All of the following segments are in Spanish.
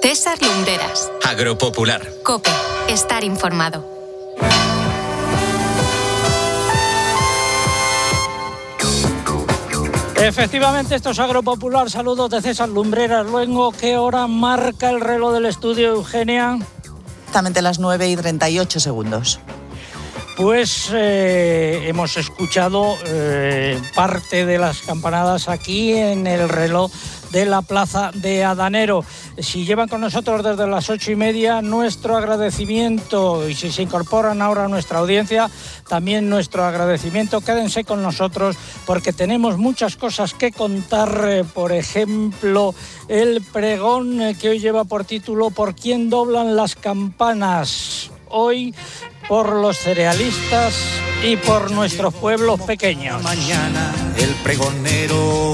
César Lumbreras. Agropopular. COPE. Estar informado. Efectivamente, esto es Agropopular. Saludos de César Lumbreras. Luego, ¿qué hora marca el reloj del estudio, Eugenia? Exactamente las 9:38. Pues hemos escuchado parte de las campanadas aquí en el reloj de la Plaza de Adanero. Si llevan con nosotros desde las 8:30, nuestro agradecimiento, y si se incorporan ahora a nuestra audiencia, también nuestro agradecimiento. Quédense con nosotros porque tenemos muchas cosas que contar. Por ejemplo, el pregón que hoy lleva por título ¿Por quién doblan las campanas? Hoy por los cerealistas y por nuestros pueblos pequeños. Mañana el pregonero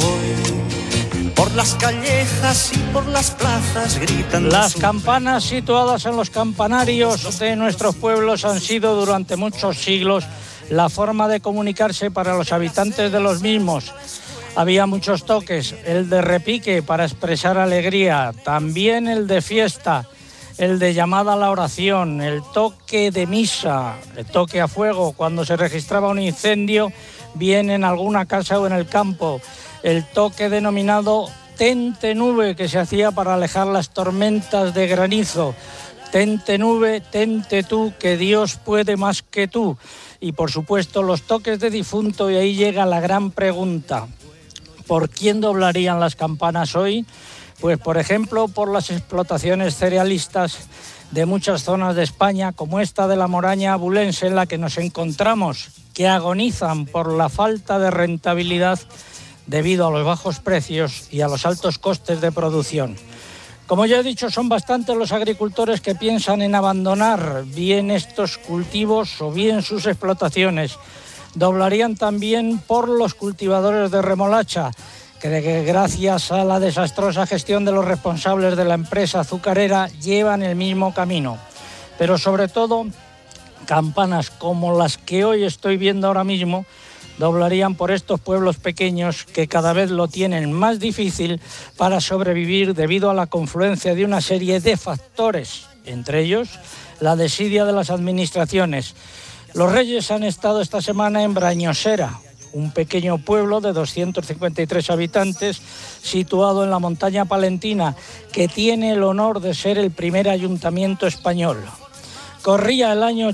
hoy, por las callejas y por las plazas gritan. Las campanas situadas en los campanarios de nuestros pueblos han sido durante muchos siglos la forma de comunicarse para los habitantes de los mismos. Había muchos toques, el de repique para expresar alegría, también el de fiesta, el de llamada a la oración, el toque de misa, el toque a fuego cuando se registraba un incendio, bien en alguna casa o en el campo, el toque denominado tente nube que se hacía para alejar las tormentas de granizo. Tente nube, tente tú, que Dios puede más que tú. Y por supuesto los toques de difunto, y ahí llega la gran pregunta. ¿Por quién doblarían las campanas hoy? Pues, por ejemplo, por las explotaciones cerealistas de muchas zonas de España, como esta de la Moraña Abulense en la que nos encontramos, que agonizan por la falta de rentabilidad debido a los bajos precios y a los altos costes de producción. Como ya he dicho, son bastantes los agricultores que piensan en abandonar bien estos cultivos o bien sus explotaciones. Doblarían también por los cultivadores de remolacha, que gracias a la desastrosa gestión de los responsables de la empresa azucarera llevan el mismo camino. Pero sobre todo, campanas como las que hoy estoy viendo ahora mismo doblarían por estos pueblos pequeños que cada vez lo tienen más difícil para sobrevivir debido a la confluencia de una serie de factores, entre ellos la desidia de las administraciones. Los Reyes han estado esta semana en Brañosera, un pequeño pueblo de 253 habitantes situado en la montaña palentina, que tiene el honor de ser el primer ayuntamiento español. Corría el año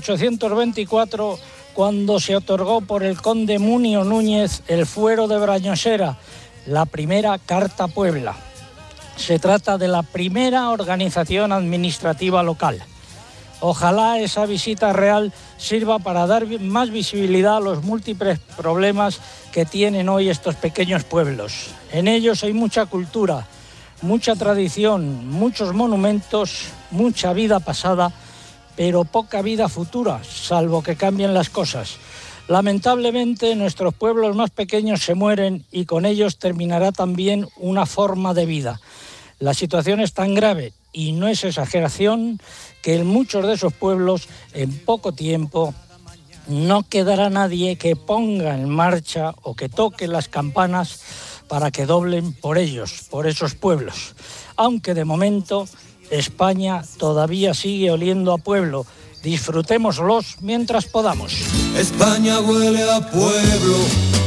824 cuando se otorgó por el conde Munio Núñez el fuero de Brañosera, la primera Carta Puebla. Se trata de la primera organización administrativa local. Ojalá esa visita real sirva para dar más visibilidad a los múltiples problemas que tienen hoy estos pequeños pueblos. En ellos hay mucha cultura, mucha tradición, muchos monumentos, mucha vida pasada, pero poca vida futura, salvo que cambien las cosas. Lamentablemente, nuestros pueblos más pequeños se mueren y con ellos terminará también una forma de vida. La situación es tan grave, y no es exageración, que en muchos de esos pueblos, en poco tiempo, no quedará nadie que ponga en marcha o que toque las campanas para que doblen por ellos, por esos pueblos. Aunque de momento España todavía sigue oliendo a pueblo. Disfrutémoslos mientras podamos. España huele a pueblo,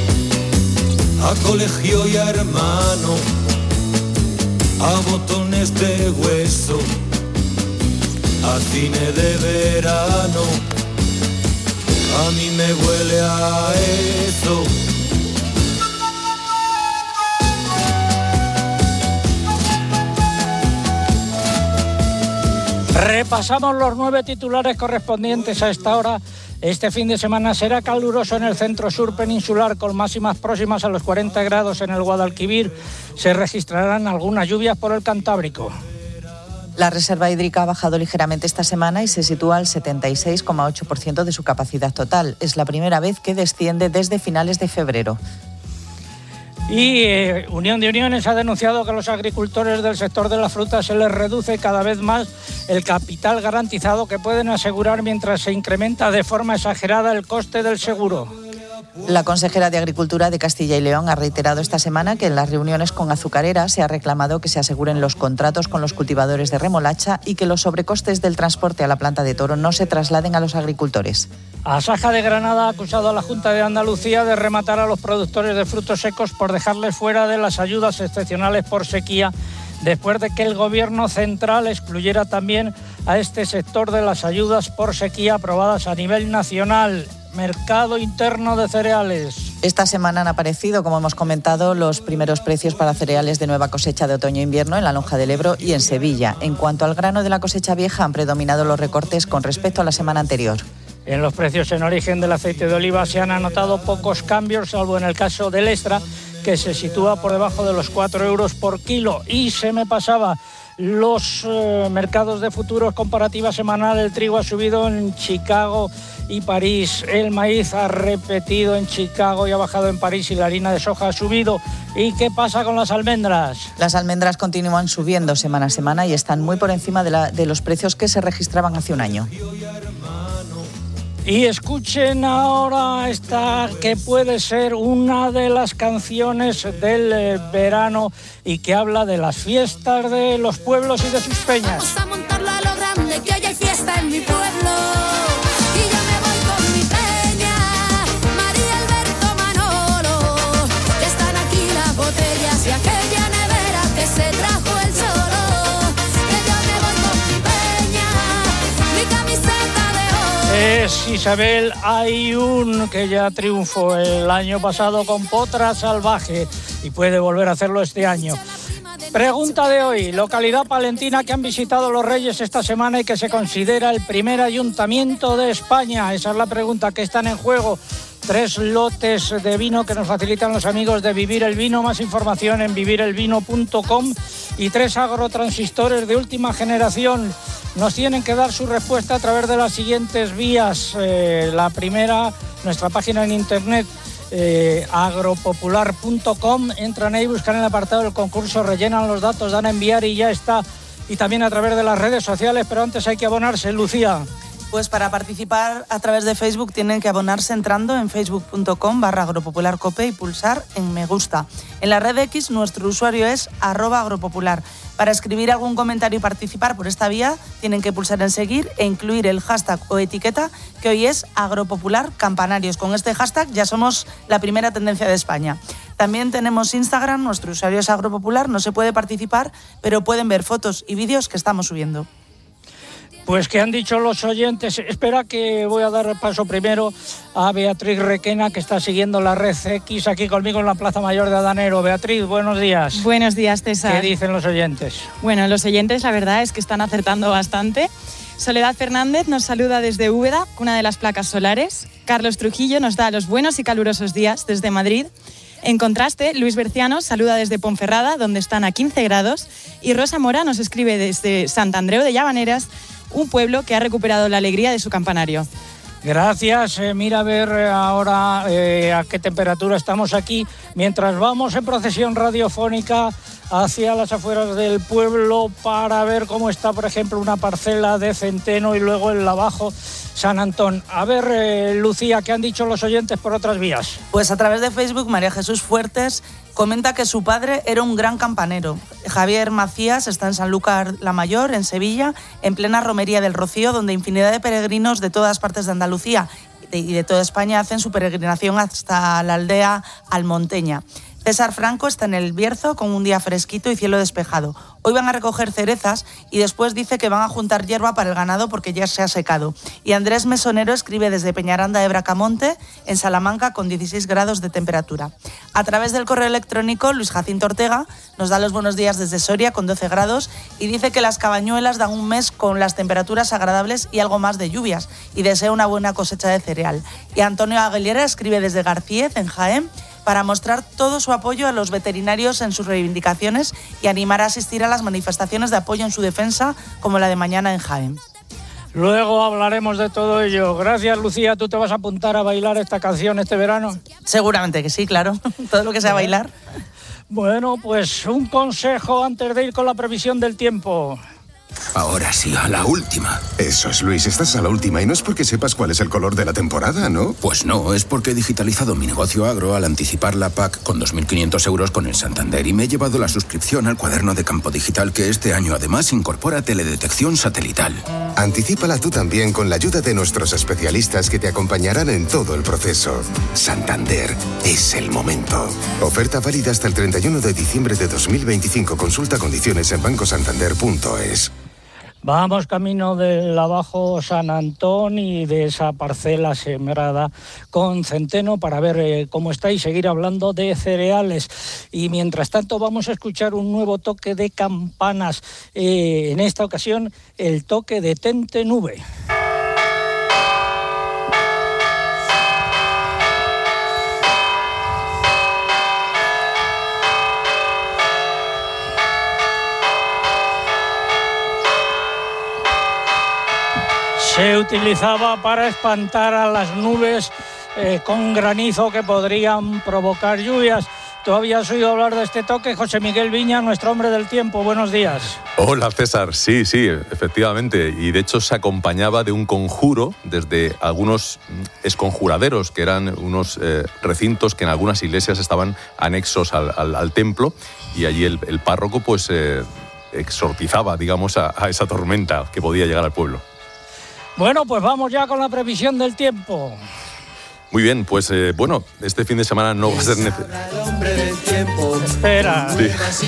a colegio y a hermano, a botones de hueso, a cine de verano. A mí me huele a eso. Repasamos los 9 titulares correspondientes a esta hora. Este fin de semana será caluroso en el centro sur peninsular, con máximas próximas a los 40 grados en el Guadalquivir. Se registrarán algunas lluvias por el Cantábrico. La reserva hídrica ha bajado ligeramente esta semana y se sitúa al 76,8% de su capacidad total. Es la primera vez que desciende desde finales de febrero. Y Unión de Uniones ha denunciado que a los agricultores del sector de la fruta se les reduce cada vez más el capital garantizado que pueden asegurar mientras se incrementa de forma exagerada el coste del seguro. La consejera de Agricultura de Castilla y León ha reiterado esta semana que en las reuniones con azucareras se ha reclamado que se aseguren los contratos con los cultivadores de remolacha y que los sobrecostes del transporte a la planta de Toro no se trasladen a los agricultores. Asaja de Granada ha acusado a la Junta de Andalucía de rematar a los productores de frutos secos por dejarles fuera de las ayudas excepcionales por sequía, después de que el Gobierno central excluyera también a este sector de las ayudas por sequía aprobadas a nivel nacional. Mercado interno de cereales. Esta semana han aparecido, como hemos comentado, los primeros precios para cereales de nueva cosecha de otoño-invierno en la Lonja del Ebro y en Sevilla. En cuanto al grano de la cosecha vieja, han predominado los recortes con respecto a la semana anterior. En los precios en origen del aceite de oliva se han anotado pocos cambios, salvo en el caso del extra, que se sitúa por debajo de los 4 euros por kilo. Y se me pasaba, los mercados de futuros comparativa semanal, el trigo ha subido en Chicago y París, el maíz ha repetido en Chicago y ha bajado en París y la harina de soja ha subido. ¿Y qué pasa con las almendras? Las almendras continúan subiendo semana a semana y están muy por encima de los precios que se registraban hace un año. Y escuchen ahora esta que puede ser una de las canciones del verano y que habla de las fiestas de los pueblos y de sus peñas. Vamos a montarlo a lo grande, que hoy hay fiesta en mi pueblo. Y yo me voy con mi peña, María, Alberto, Manolo. Ya están aquí las botellas y aquella nevera que se trajo el solo. Que yo me voy con mi peña, mi camiseta de oro. Es Isabel Ayun, que ya triunfó el año pasado con Potra Salvaje y puede volver a hacerlo este año. Pregunta de hoy, localidad palentina que han visitado los Reyes esta semana y que se considera el primer ayuntamiento de España. Esa es la pregunta que están en juego. 3 lotes de vino que nos facilitan los amigos de Vivir el Vino. Más información en vivirelvino.com y 3 agrotransistores de última generación. Nos tienen que dar su respuesta a través de las siguientes vías. La primera, nuestra página en internet, agropopular.com. Entran ahí, buscan el apartado del concurso, rellenan los datos, dan a enviar y ya está. Y también a través de las redes sociales, pero antes hay que abonarse, Lucía. Pues para participar a través de Facebook tienen que abonarse entrando en facebook.com/agropopularcope y pulsar en me gusta. En la red X nuestro usuario es @agropopular. Para escribir algún comentario y participar por esta vía tienen que pulsar en seguir e incluir el hashtag o etiqueta que hoy es agropopularcampanarios. Con este hashtag ya somos la primera tendencia de España. También tenemos Instagram, nuestro usuario es agropopular, no se puede participar, pero pueden ver fotos y vídeos que estamos subiendo. Pues que han dicho los oyentes. Espera que voy a dar paso primero a Beatriz Requena, que está siguiendo la red X aquí conmigo en la Plaza Mayor de Adanero. Beatriz, buenos días. Buenos días, César. ¿Qué dicen los oyentes? Bueno, los oyentes la verdad es que están acertando bastante. Soledad Fernández nos saluda desde Úbeda, cuna de las placas solares. Carlos Trujillo nos da los buenos y calurosos días desde Madrid. En contraste, Luis Berciano saluda desde Ponferrada, donde están a 15 grados. Y Rosa Mora nos escribe desde Sant Andreu de Llavaneras, un pueblo que ha recuperado la alegría de su campanario. Gracias. Mira a ver ahora a qué temperatura estamos aquí, mientras vamos en procesión radiofónica hacia las afueras del pueblo para ver cómo está, por ejemplo, una parcela de centeno y luego el abajo San Antón. A ver, Lucía, ¿qué han dicho los oyentes por otras vías? Pues a través de Facebook, María Jesús Fuertes comenta que su padre era un gran campanero. Javier Macías está en Sanlúcar la Mayor, en Sevilla, en plena romería del Rocío, donde infinidad de peregrinos de todas partes de Andalucía y de toda España hacen su peregrinación hasta la aldea almonteña. César Franco está en el Bierzo con un día fresquito y cielo despejado. Hoy van a recoger cerezas y después dice que van a juntar hierba para el ganado porque ya se ha secado. Y Andrés Mesonero escribe desde Peñaranda de Bracamonte, en Salamanca, con 16 grados de temperatura. A través del correo electrónico, Luis Jacinto Ortega nos da los buenos días desde Soria, con 12 grados, y dice que las Cabañuelas dan un mes con las temperaturas agradables y algo más de lluvias, y desea una buena cosecha de cereal. Y Antonio Aguilera escribe desde Garcíez, en Jaén, para mostrar todo su apoyo a los veterinarios en sus reivindicaciones y animar a asistir a las manifestaciones de apoyo en su defensa, como la de mañana en Jaén. Luego hablaremos de todo ello. Gracias, Lucía. ¿Tú te vas a apuntar a bailar esta canción este verano? Seguramente que sí, claro. Todo lo que sea bailar. Bueno, pues un consejo antes de ir con la previsión del tiempo. Ahora sí, a la última. Eso es, Luis, estás a la última y no es porque sepas cuál es el color de la temporada, ¿no? Pues no, es porque he digitalizado mi negocio agro al anticipar la PAC con 2.500 euros con el Santander y me he llevado la suscripción al cuaderno de campo digital que este año además incorpora teledetección satelital. Anticípala tú también con la ayuda de nuestros especialistas que te acompañarán en todo el proceso. Santander, es el momento. Oferta válida hasta el 31 de diciembre de 2025. Consulta condiciones en bancosantander.es. Vamos camino del Abajo San Antón y de esa parcela sembrada con centeno para ver cómo está y seguir hablando de cereales. Y mientras tanto vamos a escuchar un nuevo toque de campanas. En esta ocasión el toque de Tente Nube. Se utilizaba para espantar a las nubes con granizo que podrían provocar lluvias. ¿Tú habías oído hablar de este toque? José Miguel Viña, nuestro hombre del tiempo. Buenos días. Hola, César. Sí, efectivamente. Y de hecho se acompañaba de un conjuro desde algunos esconjuraderos, que eran unos recintos que en algunas iglesias estaban anexos al templo. Y allí el párroco pues exorcizaba, digamos, a esa tormenta que podía llegar al pueblo. Bueno, pues vamos ya con la previsión del tiempo. Muy bien, pues este fin de semana no va a ser necesario. Espera. Sí.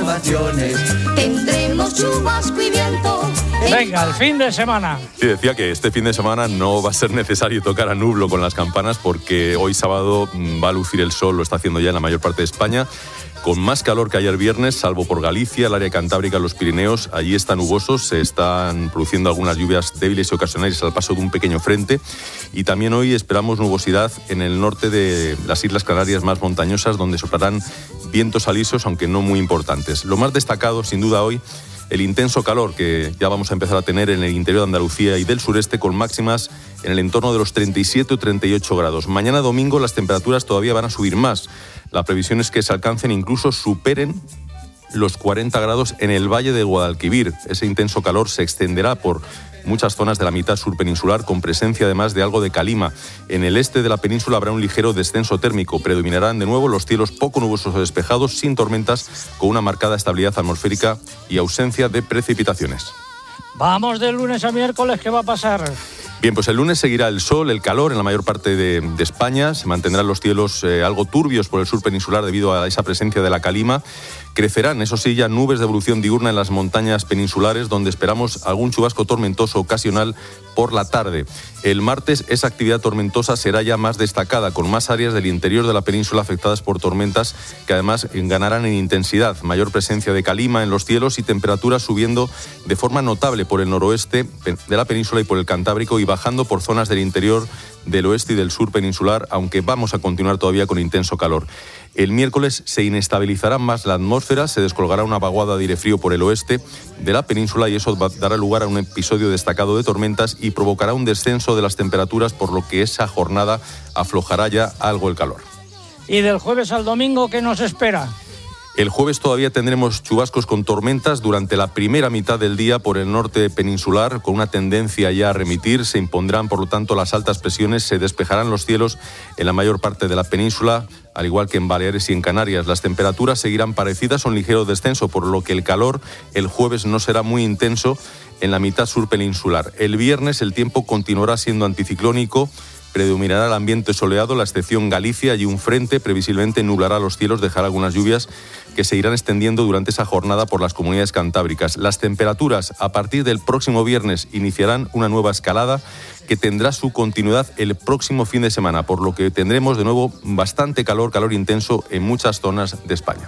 Tendremos chubasco y viento. Venga, el fin de semana. Sí, decía que este fin de semana no va a ser necesario tocar a nublo con las campanas porque hoy sábado va a lucir el sol, lo está haciendo ya en la mayor parte de España. Con más calor que ayer viernes, salvo por Galicia, el área cantábrica, los Pirineos, allí está nuboso, se están produciendo algunas lluvias débiles y ocasionales al paso de un pequeño frente. Y también hoy esperamos nubosidad en el norte de las Islas Canarias más montañosas, donde soplarán vientos alisos, aunque no muy importantes. Lo más destacado, sin duda, hoy, el intenso calor que ya vamos a empezar a tener en el interior de Andalucía y del sureste, con máximas en el entorno de los 37 o 38 grados. Mañana domingo las temperaturas todavía van a subir más. La previsión es que se alcancen, incluso superen los 40 grados en el Valle del Guadalquivir. Ese intenso calor se extenderá por muchas zonas de la mitad sur peninsular, con presencia además de algo de calima. En el este de la península habrá un ligero descenso térmico. Predominarán de nuevo los cielos poco nubosos o despejados, sin tormentas, con una marcada estabilidad atmosférica y ausencia de precipitaciones. Vamos de lunes a miércoles, ¿qué va a pasar? Bien, pues el lunes seguirá el sol, el calor en la mayor parte de España. Se mantendrán los cielos algo turbios por el sur peninsular debido a esa presencia de la calima. Crecerán, eso sí, ya nubes de evolución diurna en las montañas peninsulares, donde esperamos algún chubasco tormentoso ocasional por la tarde. El martes esa actividad tormentosa será ya más destacada, con más áreas del interior de la península afectadas por tormentas que además ganarán en intensidad. Mayor presencia de calima en los cielos y temperaturas subiendo de forma notable por el noroeste de la península y por el Cantábrico, y bajando por zonas del interior, del oeste y del sur peninsular, aunque vamos a continuar todavía con intenso calor. El miércoles se inestabilizará más la atmósfera, se descolgará una vaguada de aire frío por el oeste de la península y eso dará lugar a un episodio destacado de tormentas y provocará un descenso de las temperaturas, por lo que esa jornada aflojará ya algo el calor. ¿Y del jueves al domingo qué nos espera? El jueves todavía tendremos chubascos con tormentas durante la primera mitad del día por el norte peninsular, con una tendencia ya a remitir. Se impondrán, por lo tanto, las altas presiones, se despejarán los cielos en la mayor parte de la península, al igual que en Baleares y en Canarias. Las temperaturas seguirán parecidas, un ligero descenso, por lo que el calor el jueves no será muy intenso en la mitad sur peninsular. El viernes el tiempo continuará siendo anticiclónico. Predominará el ambiente soleado, la excepción Galicia, y un frente previsiblemente nublará los cielos, dejará algunas lluvias que se irán extendiendo durante esa jornada por las comunidades cantábricas. Las temperaturas a partir del próximo viernes iniciarán una nueva escalada que tendrá su continuidad el próximo fin de semana, por lo que tendremos de nuevo bastante calor intenso en muchas zonas de España.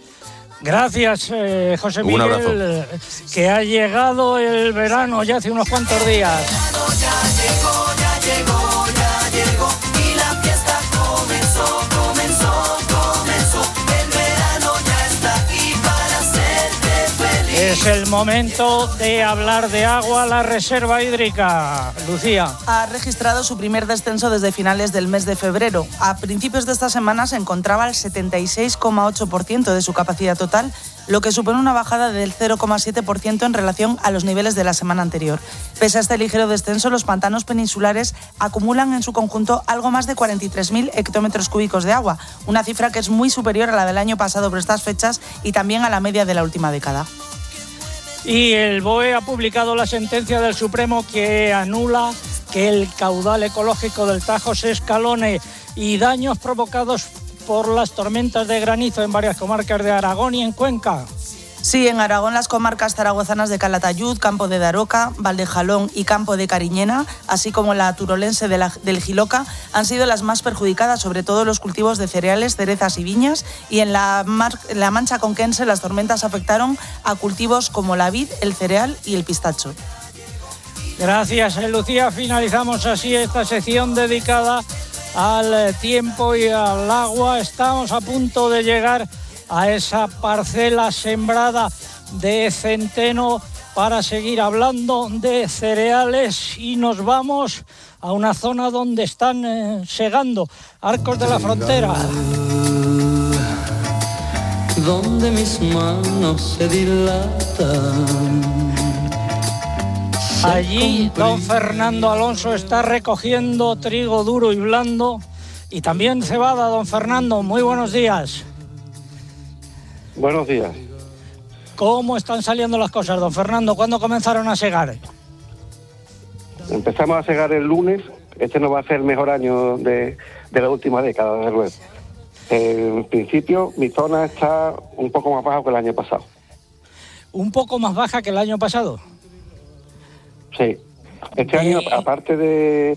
Gracias, José Miguel. Un abrazo. Que ha llegado el verano ya hace unos cuantos días. Ya llegó y la fiesta comenzó. El verano ya está aquí para hacerte feliz. Es el momento de hablar de agua, la reserva hídrica. Lucía. Ha registrado su primer descenso desde finales del mes de febrero. A principios de esta semana se encontraba al 76,8% de su capacidad total, lo que supone una bajada del 0,7% en relación a los niveles de la semana anterior. Pese a este ligero descenso, los pantanos peninsulares acumulan en su conjunto algo más de 43.000 hectómetros cúbicos de agua, una cifra que es muy superior a la del año pasado por estas fechas y también a la media de la última década. Y el BOE ha publicado la sentencia del Supremo que anula que el caudal ecológico del Tajo se escalone y daños provocados por las tormentas de granizo en varias comarcas de Aragón y en Cuenca. Sí, en Aragón las comarcas zaragozanas de Calatayud, Campo de Daroca, Valdejalón y Campo de Cariñena, así como la turolense del Jiloca, han sido las más perjudicadas, sobre todo los cultivos de cereales, cerezas y viñas, y en la Mancha Conquense las tormentas afectaron a cultivos como la vid, el cereal y el pistacho. Gracias, Lucía. Finalizamos así esta sección dedicada al tiempo y al agua. Estamos a punto de llegar a esa parcela sembrada de centeno para seguir hablando de cereales y nos vamos a una zona donde están segando Arcos de la Frontera. Donde mis manos se dilatan. Allí don Fernando Alonso está recogiendo trigo duro y blando y también cebada. Don Fernando, muy buenos días. Buenos días. ¿Cómo están saliendo las cosas, don Fernando? ¿Cuándo comenzaron a segar? Empezamos a segar el lunes. Este no va a ser el mejor año de la última década, desde luego. En principio, mi zona está un poco más baja que el año pasado. ¿Un poco más baja que el año pasado? Sí. Este año, aparte de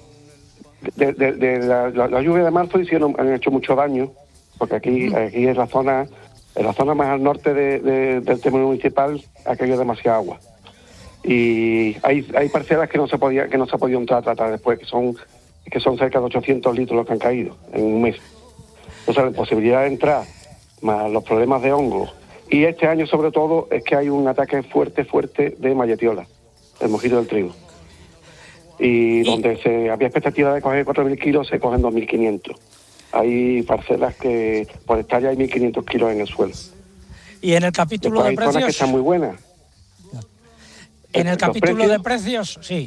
la lluvia de marzo, han hecho mucho daño, porque aquí es la zona... En la zona más al norte del término municipal ha caído demasiada agua. Y hay parcelas que no se podía entrar a tratar después, que son cerca de 800 litros los que han caído en un mes. Entonces la imposibilidad de entrar, más los problemas de hongos. Y este año sobre todo es que hay un ataque fuerte de malletiola, el mojito del trigo. Y donde se había expectativa de coger 4.000 kilos, se cogen 2.500. Hay parcelas que por hectárea hay 1.500 kilos en el suelo. ¿Y en el capítulo de precios? Hay zonas que están muy buenas. ¿En el capítulo de precios? Sí.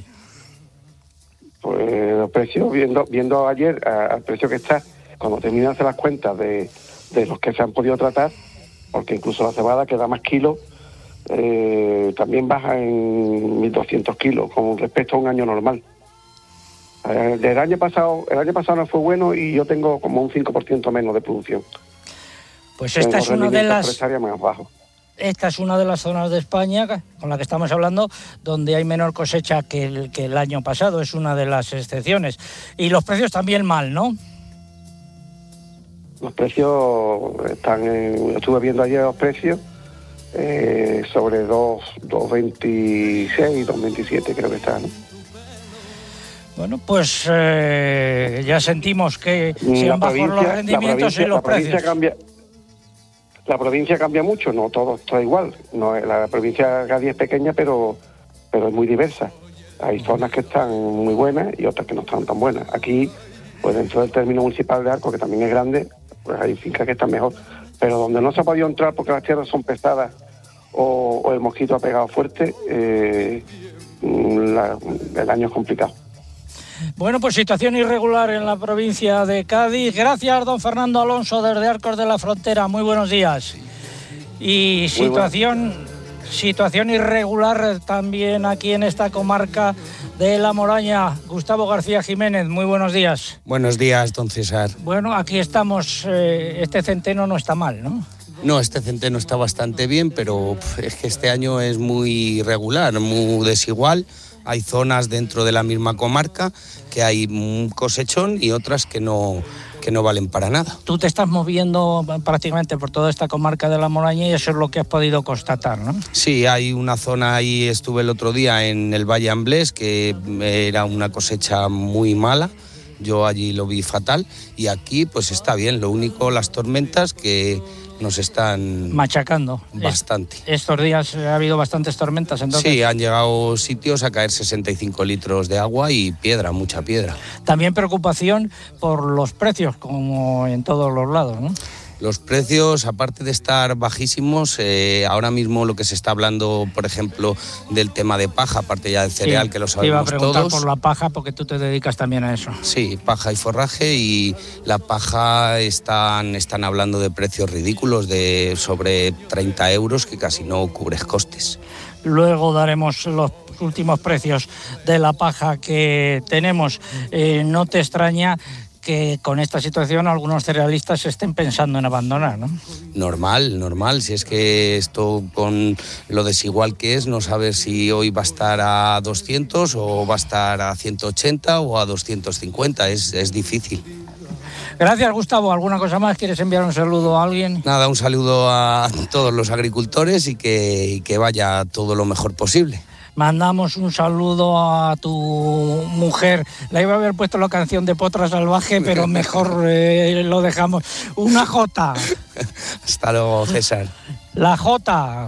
Pues los precios, viendo ayer al precio que está, cuando terminan de hacer las cuentas de los que se han podido tratar, porque incluso la cebada que da más kilos, también baja en 1.200 kilos con respecto a un año normal. El año pasado no fue bueno y yo tengo como un 5% menos de producción. Pues esta es una de las más bajo. Esta es una de las zonas de España con la que estamos hablando donde hay menor cosecha que el año pasado, es una de las excepciones. Y los precios también mal, ¿no? Los precios están estuve viendo ayer los precios sobre 2.26, 2.27 creo que están, ¿no? Bueno, pues ya sentimos que se han bajado los rendimientos y los precios. La provincia cambia mucho, no todo está igual. No, la provincia de Cádiz es pequeña, pero es muy diversa. Hay zonas que están muy buenas y otras que no están tan buenas. Aquí, pues dentro del término municipal de Arcos, que también es grande, pues hay fincas que están mejor. Pero donde no se ha podido entrar porque las tierras son pesadas o el mosquito ha pegado fuerte, el año es complicado. Bueno, pues situación irregular en la provincia de Cádiz. Gracias, don Fernando Alonso, desde Arcos de la Frontera. Muy buenos días. Y situación irregular también aquí en esta comarca de La Moraña. Gustavo García Jiménez, muy buenos días. Buenos días, don César. Bueno, aquí estamos. Este centeno no está mal, ¿no? No, este centeno está bastante bien, pero es que este año es muy irregular, muy desigual. Hay zonas dentro de la misma comarca que hay un cosechón y otras que no valen para nada. Tú te estás moviendo prácticamente por toda esta comarca de La Moraña y eso es lo que has podido constatar, ¿no? Sí, hay una zona, ahí estuve el otro día en el Valle Amblés, que era una cosecha muy mala. Yo allí lo vi fatal y aquí pues está bien, lo único las tormentas que nos están machacando bastante. Estos días ha habido bastantes tormentas, entonces. Sí, han llegado sitios a caer 65 litros de agua y piedra, mucha piedra. También preocupación por los precios, como en todos los lados, ¿no? Los precios, aparte de estar bajísimos, ahora mismo lo que se está hablando, por ejemplo, del tema de paja, aparte ya del cereal, que lo sabemos todos. Te iba a preguntar por la paja, porque tú te dedicas también a eso. Sí, paja y forraje, y la paja están hablando de precios ridículos, de sobre 30 euros, que casi no cubres costes. Luego daremos los últimos precios de la paja que tenemos. No te extraña que con esta situación algunos cerealistas estén pensando en abandonar, ¿no? Normal. Si es que esto, con lo desigual que es, no saber si hoy va a estar a 200 o va a estar a 180 o a 250. Es difícil. Gracias, Gustavo. ¿Alguna cosa más? ¿Quieres enviar un saludo a alguien? Nada, un saludo a todos los agricultores y que vaya todo lo mejor posible. Mandamos un saludo a tu mujer. Le iba a haber puesto la canción de Potra Salvaje, pero mejor lo dejamos. Una Jota. Hasta luego, César. La Jota.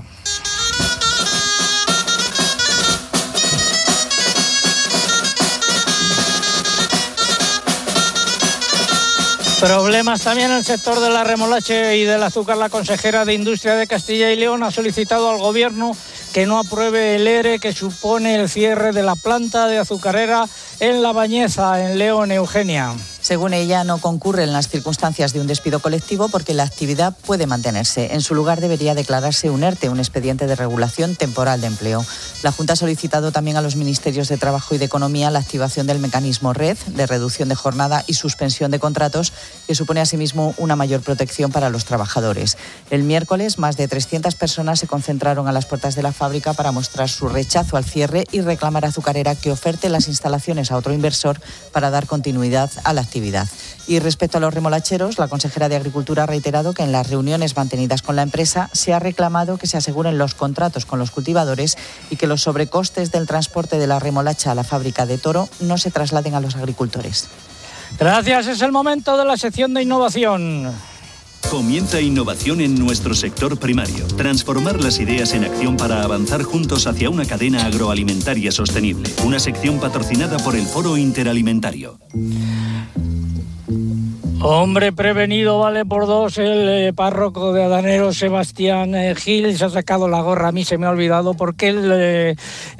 Problemas también en el sector de la remolacha y del azúcar. La consejera de Industria de Castilla y León ha solicitado al Gobierno que no apruebe el ERE que supone el cierre de la planta de azucarera en La Bañeza, en León. Eugenia. Según ella, no concurre en las circunstancias de un despido colectivo porque la actividad puede mantenerse. En su lugar debería declararse un ERTE, un expediente de regulación temporal de empleo. La Junta ha solicitado también a los Ministerios de Trabajo y de Economía la activación del mecanismo RED, de reducción de jornada y suspensión de contratos, que supone asimismo una mayor protección para los trabajadores. El miércoles, más de 300 personas se concentraron a las puertas de la fábrica para mostrar su rechazo al cierre y reclamar a Azucarera que oferte las instalaciones a otro inversor para dar continuidad a la actividad. Y respecto a los remolacheros, la consejera de Agricultura ha reiterado que en las reuniones mantenidas con la empresa se ha reclamado que se aseguren los contratos con los cultivadores y que los sobrecostes del transporte de la remolacha a la fábrica de Toro no se trasladen a los agricultores. Gracias, es el momento de la sección de innovación. Comienza innovación en nuestro sector primario. Transformar las ideas en acción para avanzar juntos hacia una cadena agroalimentaria sostenible. Una sección patrocinada por el Foro Interalimentario. Hombre prevenido vale por dos. El párroco de Adanero, Sebastián Gil, se ha sacado la gorra. A mí se me ha olvidado porque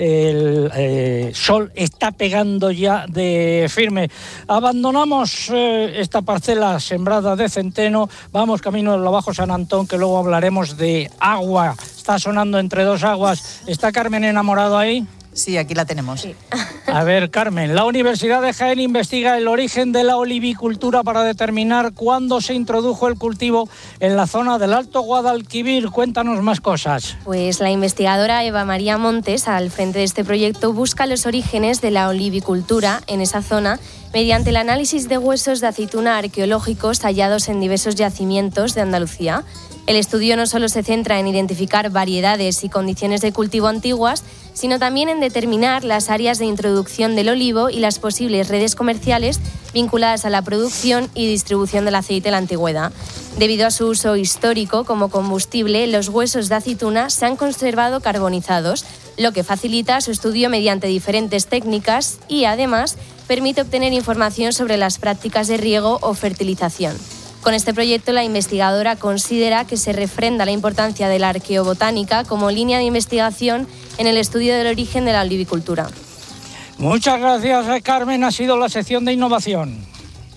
el sol está pegando ya de firme. Abandonamos esta parcela sembrada de centeno. Vamos camino del Bajo San Antón, que luego hablaremos de agua. Está sonando Entre dos aguas. ¿Está Carmen enamorado ahí? Sí, aquí la tenemos. Sí. A ver, Carmen, la Universidad de Jaén investiga el origen de la olivicultura para determinar cuándo se introdujo el cultivo en la zona del Alto Guadalquivir. Cuéntanos más cosas. Pues la investigadora Eva María Montes, al frente de este proyecto, busca los orígenes de la olivicultura en esa zona mediante el análisis de huesos de aceituna arqueológicos hallados en diversos yacimientos de Andalucía. El estudio no solo se centra en identificar variedades y condiciones de cultivo antiguas, sino también en determinar las áreas de introducción del olivo y las posibles redes comerciales vinculadas a la producción y distribución del aceite en la antigüedad. Debido a su uso histórico como combustible, los huesos de aceituna se han conservado carbonizados, lo que facilita su estudio mediante diferentes técnicas y, además, permite obtener información sobre las prácticas de riego o fertilización. Con este proyecto, la investigadora considera que se refrenda la importancia de la arqueobotánica como línea de investigación en el estudio del origen de la olivicultura. Muchas gracias, Carmen. Ha sido la sección de innovación.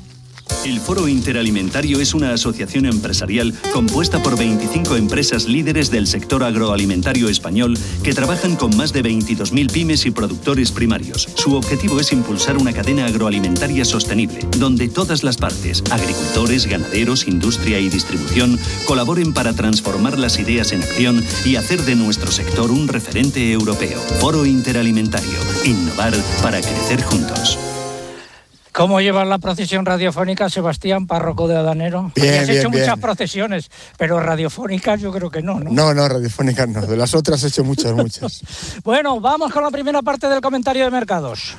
El Foro Interalimentario es una asociación empresarial compuesta por 25 empresas líderes del sector agroalimentario español que trabajan con más de 22.000 pymes y productores primarios. Su objetivo es impulsar una cadena agroalimentaria sostenible, donde todas las partes, agricultores, ganaderos, industria y distribución, colaboren para transformar las ideas en acción y hacer de nuestro sector un referente europeo. Foro Interalimentario. Innovar para crecer juntos. ¿Cómo llevas la procesión radiofónica, Sebastián, párroco de Adanero? Has hecho muchas procesiones, pero radiofónicas yo creo que no, ¿no? No, radiofónicas no. De las otras he hecho muchas. Bueno, vamos con la primera parte del comentario de mercados.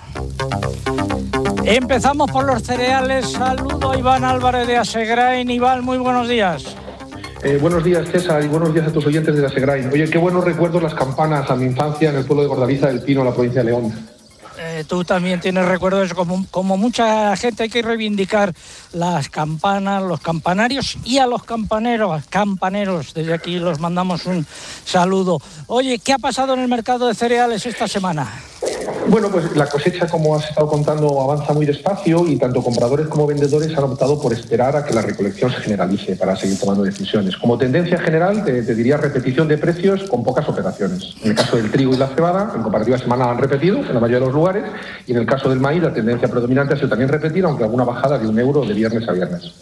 Empezamos por los cereales. Saludo a Iván Álvarez de Asegrain. Iván, muy buenos días. Buenos días, César, y buenos días a tus oyentes de la Segrain. Oye, qué buenos recuerdos las campanas a mi infancia en el pueblo de Gordaliza del Pino, la provincia de León. Tú también tienes recuerdos, como mucha gente. Hay que reivindicar las campanas, los campanarios y a los campaneros. Desde aquí los mandamos un saludo. Oye, ¿qué ha pasado en el mercado de cereales esta semana? Bueno, pues la cosecha, como has estado contando, avanza muy despacio y tanto compradores como vendedores han optado por esperar a que la recolección se generalice para seguir tomando decisiones. Como tendencia general, te diría repetición de precios con pocas operaciones. En el caso del trigo y la cebada, en comparativa semana han repetido en la mayoría de los lugares, y en el caso del maíz, la tendencia predominante ha sido también repetir, aunque alguna bajada de €1 de viernes a viernes.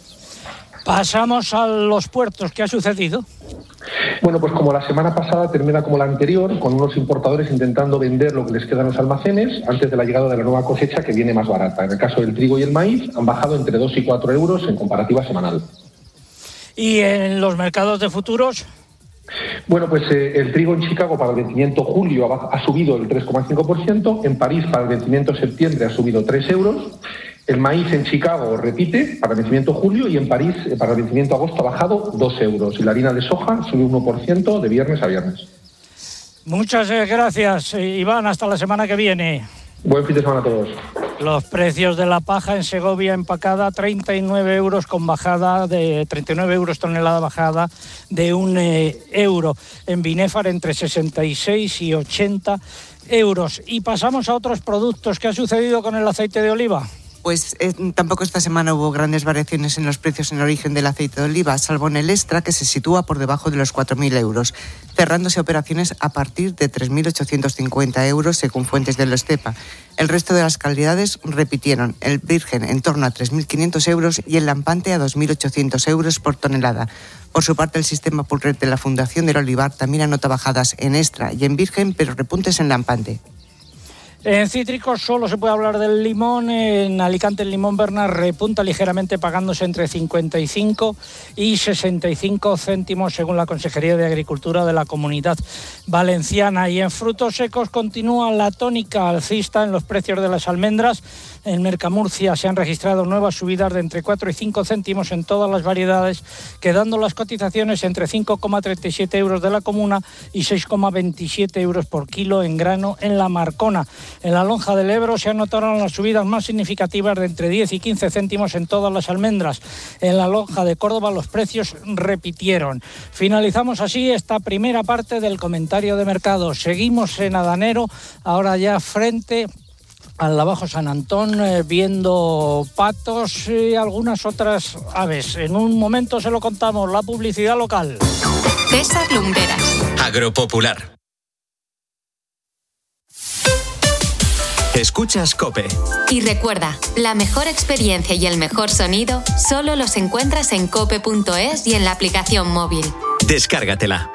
Pasamos a los puertos. ¿Qué ha sucedido? Bueno, pues como la semana pasada termina como la anterior, con unos importadores intentando vender lo que les queda en los almacenes antes de la llegada de la nueva cosecha, que viene más barata. En el caso del trigo y el maíz han bajado entre 2 y 4 euros en comparativa semanal. ¿Y en los mercados de futuros? Bueno, pues el trigo en Chicago para el vencimiento julio ha subido el 3,5%, en París para el vencimiento septiembre ha subido 3 euros, el maíz en Chicago repite para el vencimiento julio y en París para el vencimiento agosto ha bajado 2 euros y la harina de soja sube 1% de viernes a viernes. Muchas gracias, Iván, hasta la semana que viene. Buen fin de semana a todos. Los precios de la paja en Segovia empacada, 39 euros con bajada de 39 euros tonelada, bajada de €1. En Binéfar entre 66 y 80 euros. Y pasamos a otros productos. ¿Qué ha sucedido con el aceite de oliva? Pues tampoco esta semana hubo grandes variaciones en los precios en origen del aceite de oliva, salvo en el extra, que se sitúa por debajo de los 4.000 euros, cerrándose operaciones a partir de 3.850 euros según fuentes de Estepa. El resto de las calidades repitieron, el virgen en torno a 3.500 euros y el lampante a 2.800 euros por tonelada. Por su parte, el sistema Pulret de la Fundación del Olivar también anota bajadas en extra y en virgen, pero repuntes en lampante. En cítricos solo se puede hablar del limón. En Alicante el limón Bernard repunta ligeramente, pagándose entre 55 y 65 céntimos según la Consejería de Agricultura de la Comunidad Valenciana. Y en frutos secos continúa la tónica alcista en los precios de las almendras. En Mercamurcia se han registrado nuevas subidas de entre 4 y 5 céntimos en todas las variedades, quedando las cotizaciones entre 5,37 euros de la comuna y 6,27 euros por kilo en grano en la Marcona. En la lonja del Ebro se anotaron las subidas más significativas de entre 10 y 15 céntimos en todas las almendras. En la lonja de Córdoba los precios repitieron. Finalizamos así esta primera parte del comentario de mercado. Seguimos en Adanero, ahora ya frente al Bajo San Antón, viendo patos y algunas otras aves. En un momento se lo contamos, la publicidad local. César Lumberas. Agropopular. Escuchas COPE. Y recuerda, la mejor experiencia y el mejor sonido solo los encuentras en cope.es y en la aplicación móvil. Descárgatela.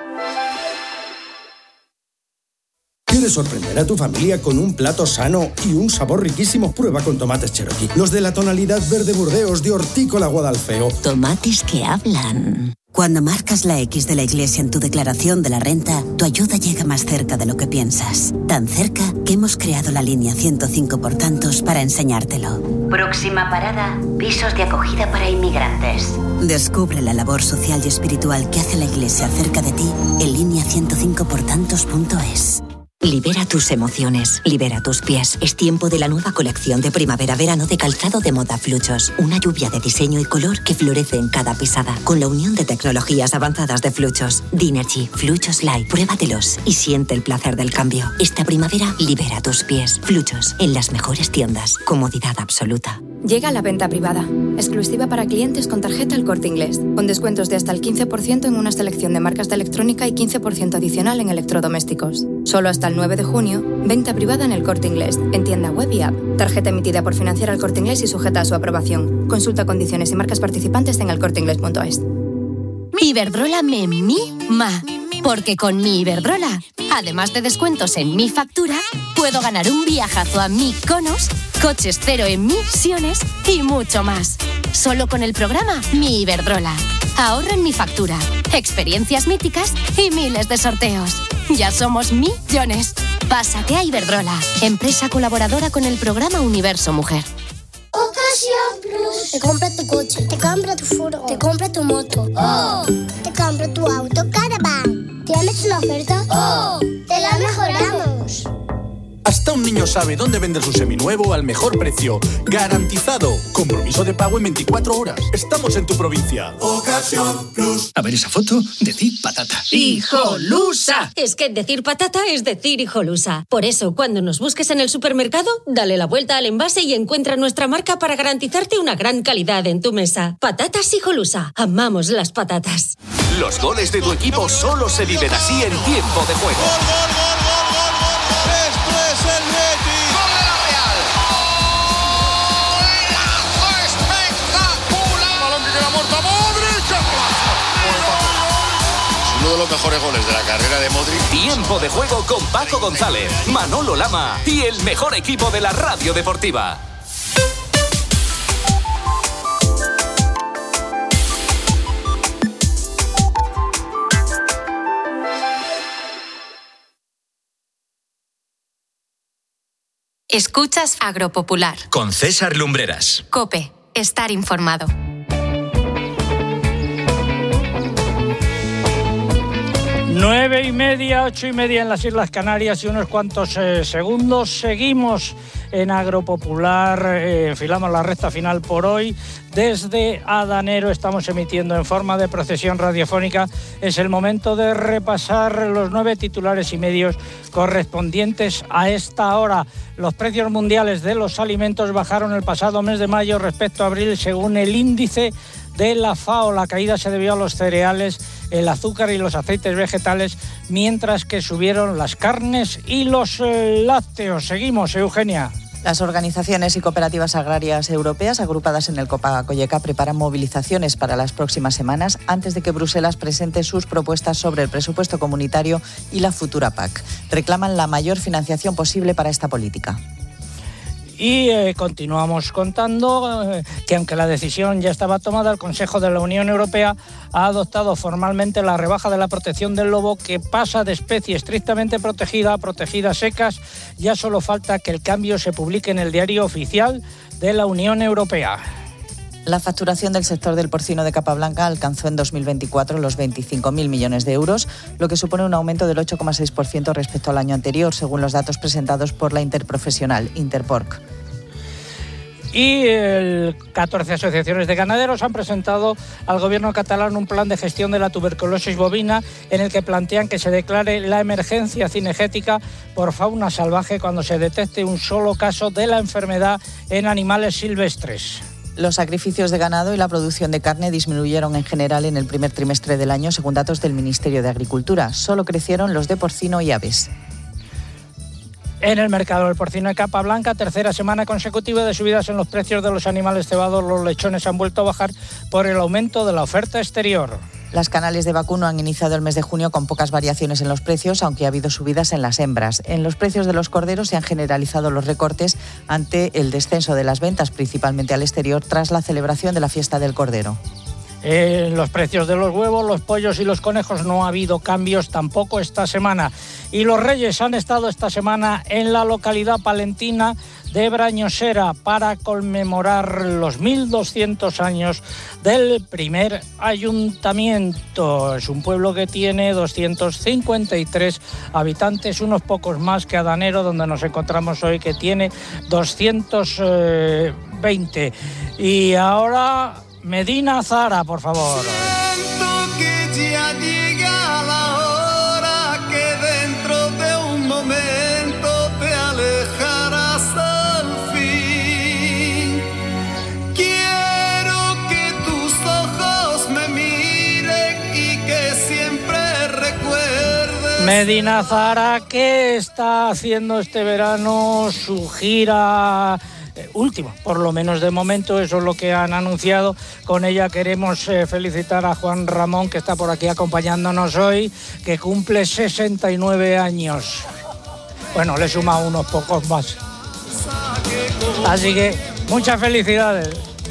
¿Quieres sorprender a tu familia con un plato sano y un sabor riquísimo? Prueba con tomates Cherokee, los de la tonalidad verde Burdeos de Hortícola Guadalfeo. Tomates que hablan. Cuando marcas la X de la Iglesia en tu declaración de la renta, tu ayuda llega más cerca de lo que piensas. Tan cerca que hemos creado la línea 105 por tantos para enseñártelo. Próxima parada, pisos de acogida para inmigrantes. Descubre la labor social y espiritual que hace la Iglesia cerca de ti en línea105portantos.es. Libera tus emociones, libera tus pies. Es tiempo de la nueva colección de primavera-verano de calzado de moda Fluchos. Una lluvia de diseño y color que florece en cada pisada. Con la unión de tecnologías avanzadas de Fluchos. Dinergy, Fluchos Light. Pruébatelos y siente el placer del cambio. Esta primavera, libera tus pies. Fluchos, en las mejores tiendas. Comodidad absoluta. Llega la venta privada, exclusiva para clientes con tarjeta El Corte Inglés, con descuentos de hasta el 15% en una selección de marcas de electrónica y 15% adicional en electrodomésticos. Solo hasta el 9 de junio, venta privada en El Corte Inglés, en tienda web y app. Tarjeta emitida por Financiera El Corte Inglés y sujeta a su aprobación. Consulta condiciones y marcas participantes en elcorteinglés.es. Iberdrola me mima, porque con mi Iberdrola, además de descuentos en mi factura, puedo ganar un viajazo a Mykonos, coches cero emisiones y mucho más. Solo con el programa Mi Iberdrola. Ahorro en mi factura, experiencias míticas y miles de sorteos. Ya somos millones. Pásate a Iberdrola, empresa colaboradora con el programa Universo Mujer. Ocasión Plus. Te compra tu coche, te compra tu furgo, te compra tu moto. ¡Oh! te compro tu auto Caravan. ¿Tienes una oferta? ¡Oh! ¡Te la mejoramos! Hasta un niño sabe dónde vender su seminuevo al mejor precio. ¡Garantizado! Compromiso de pago en 24 horas. Estamos en tu provincia. Ocasión Plus. A ver esa foto, decir patata. ¡Hijolusa! Es que decir patata es decir hijolusa. Por eso, cuando nos busques en el supermercado, dale la vuelta al envase y encuentra nuestra marca para garantizarte una gran calidad en tu mesa. Patatas Hijolusa. Amamos las patatas. Los goles de tu equipo solo se viven así en tiempo de juego. Uno de los mejores goles de la carrera de Modric. Tiempo de juego con Paco González, Manolo Lama y el mejor equipo de la radio deportiva. Escuchas Agropopular. Con César Lumbreras. COPE. Estar informado. 9:30, 8:30 en las Islas Canarias y unos cuantos segundos. Seguimos en Agropopular, enfilamos la recta final por hoy. Desde Adanero estamos emitiendo en forma de procesión radiofónica. Es el momento de repasar los 9 titulares y medios correspondientes a esta hora. Los precios mundiales de los alimentos bajaron el pasado mes de mayo respecto a abril, según el índice de la FAO. La caída se debió a los cereales, el azúcar y los aceites vegetales, mientras que subieron las carnes y los lácteos. Seguimos, Eugenia. Las organizaciones y cooperativas agrarias europeas agrupadas en el Copa-Cogeca preparan movilizaciones para las próximas semanas antes de que Bruselas presente sus propuestas sobre el presupuesto comunitario y la futura PAC. Reclaman la mayor financiación posible para esta política. Y continuamos contando que aunque la decisión ya estaba tomada, el Consejo de la Unión Europea ha adoptado formalmente la rebaja de la protección del lobo, que pasa de especie estrictamente protegida a protegidas secas. Ya solo falta que el cambio se publique en el Diario Oficial de la Unión Europea. La facturación del sector del porcino de capa blanca alcanzó en 2024 los 25.000 millones de euros, lo que supone un aumento del 8,6% respecto al año anterior, según los datos presentados por la interprofesional Interporc. Y 14 asociaciones de ganaderos han presentado al gobierno catalán un plan de gestión de la tuberculosis bovina en el que plantean que se declare la emergencia cinegética por fauna salvaje cuando se detecte un solo caso de la enfermedad en animales silvestres. Los sacrificios de ganado y la producción de carne disminuyeron en general en el primer trimestre del año, según datos del Ministerio de Agricultura. Solo crecieron los de porcino y aves. En el mercado del porcino de capa blanca, tercera semana consecutiva de subidas en los precios de los animales cebados. Los lechones han vuelto a bajar por el aumento de la oferta exterior. Las canales de vacuno han iniciado el mes de junio con pocas variaciones en los precios, aunque ha habido subidas en las hembras. En los precios de los corderos se han generalizado los recortes ante el descenso de las ventas, principalmente al exterior, tras la celebración de la fiesta del cordero. En los precios de los huevos, los pollos y los conejos no ha habido cambios tampoco esta semana. Y los Reyes han estado esta semana en la localidad palentina de Brañosera para conmemorar los 1200 años del primer ayuntamiento. Es un pueblo que tiene 253 habitantes, unos pocos más que Adanero, donde nos encontramos hoy, que tiene 220. Y ahora Medina Zahara, por favor. Siento que ya llega la hora que dentro de un momento te alejarás al fin. Quiero que tus ojos me miren y que siempre recuerdes. Medina Zahara, que está haciendo este verano su gira última, por lo menos de momento, eso es lo que han anunciado. Con ella queremos felicitar a Juan Ramón, que está por aquí acompañándonos hoy, que cumple 69 años. Bueno, le suma unos pocos más. Así que muchas felicidades.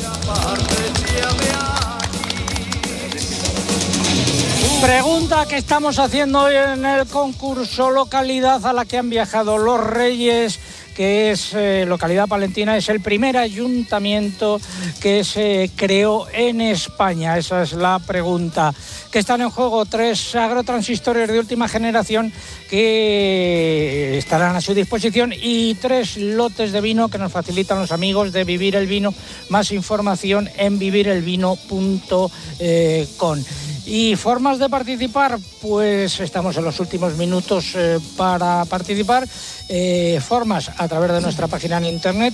Pregunta que estamos haciendo hoy en el concurso: localidad a la que han viajado los Reyes que es localidad palentina, es el primer ayuntamiento que se creó en España. Esa es la pregunta. Que están en juego 3 agrotransistores de última generación que estarán a su disposición y 3 lotes de vino que nos facilitan los amigos de Vivir el Vino. Más información en vivirelvino.com. Y formas de participar, pues estamos en los últimos minutos para participar. Formas a través de nuestra página en internet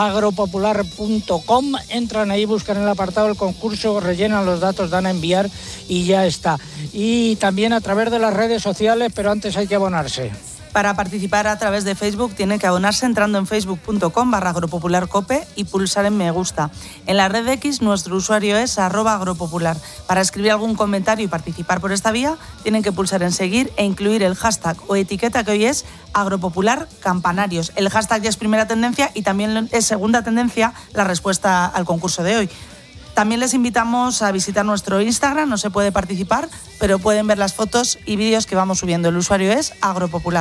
agropopular.com. Entran ahí, buscan el apartado del concurso, rellenan los datos, dan a enviar y ya está. Y también a través de las redes sociales, pero antes hay que abonarse. Para participar a través de Facebook tiene que abonarse entrando en facebook.com/agropopularcope y pulsar en me gusta. En la red X nuestro usuario es @agropopular. Para escribir algún comentario y participar por esta vía tienen que pulsar en seguir e incluir el hashtag o etiqueta que hoy es agropopularcampanarios. El hashtag ya es primera tendencia y también es segunda tendencia la respuesta al concurso de hoy. También les invitamos a visitar nuestro Instagram, no se puede participar, pero pueden ver las fotos y vídeos que vamos subiendo. El usuario es agropopular.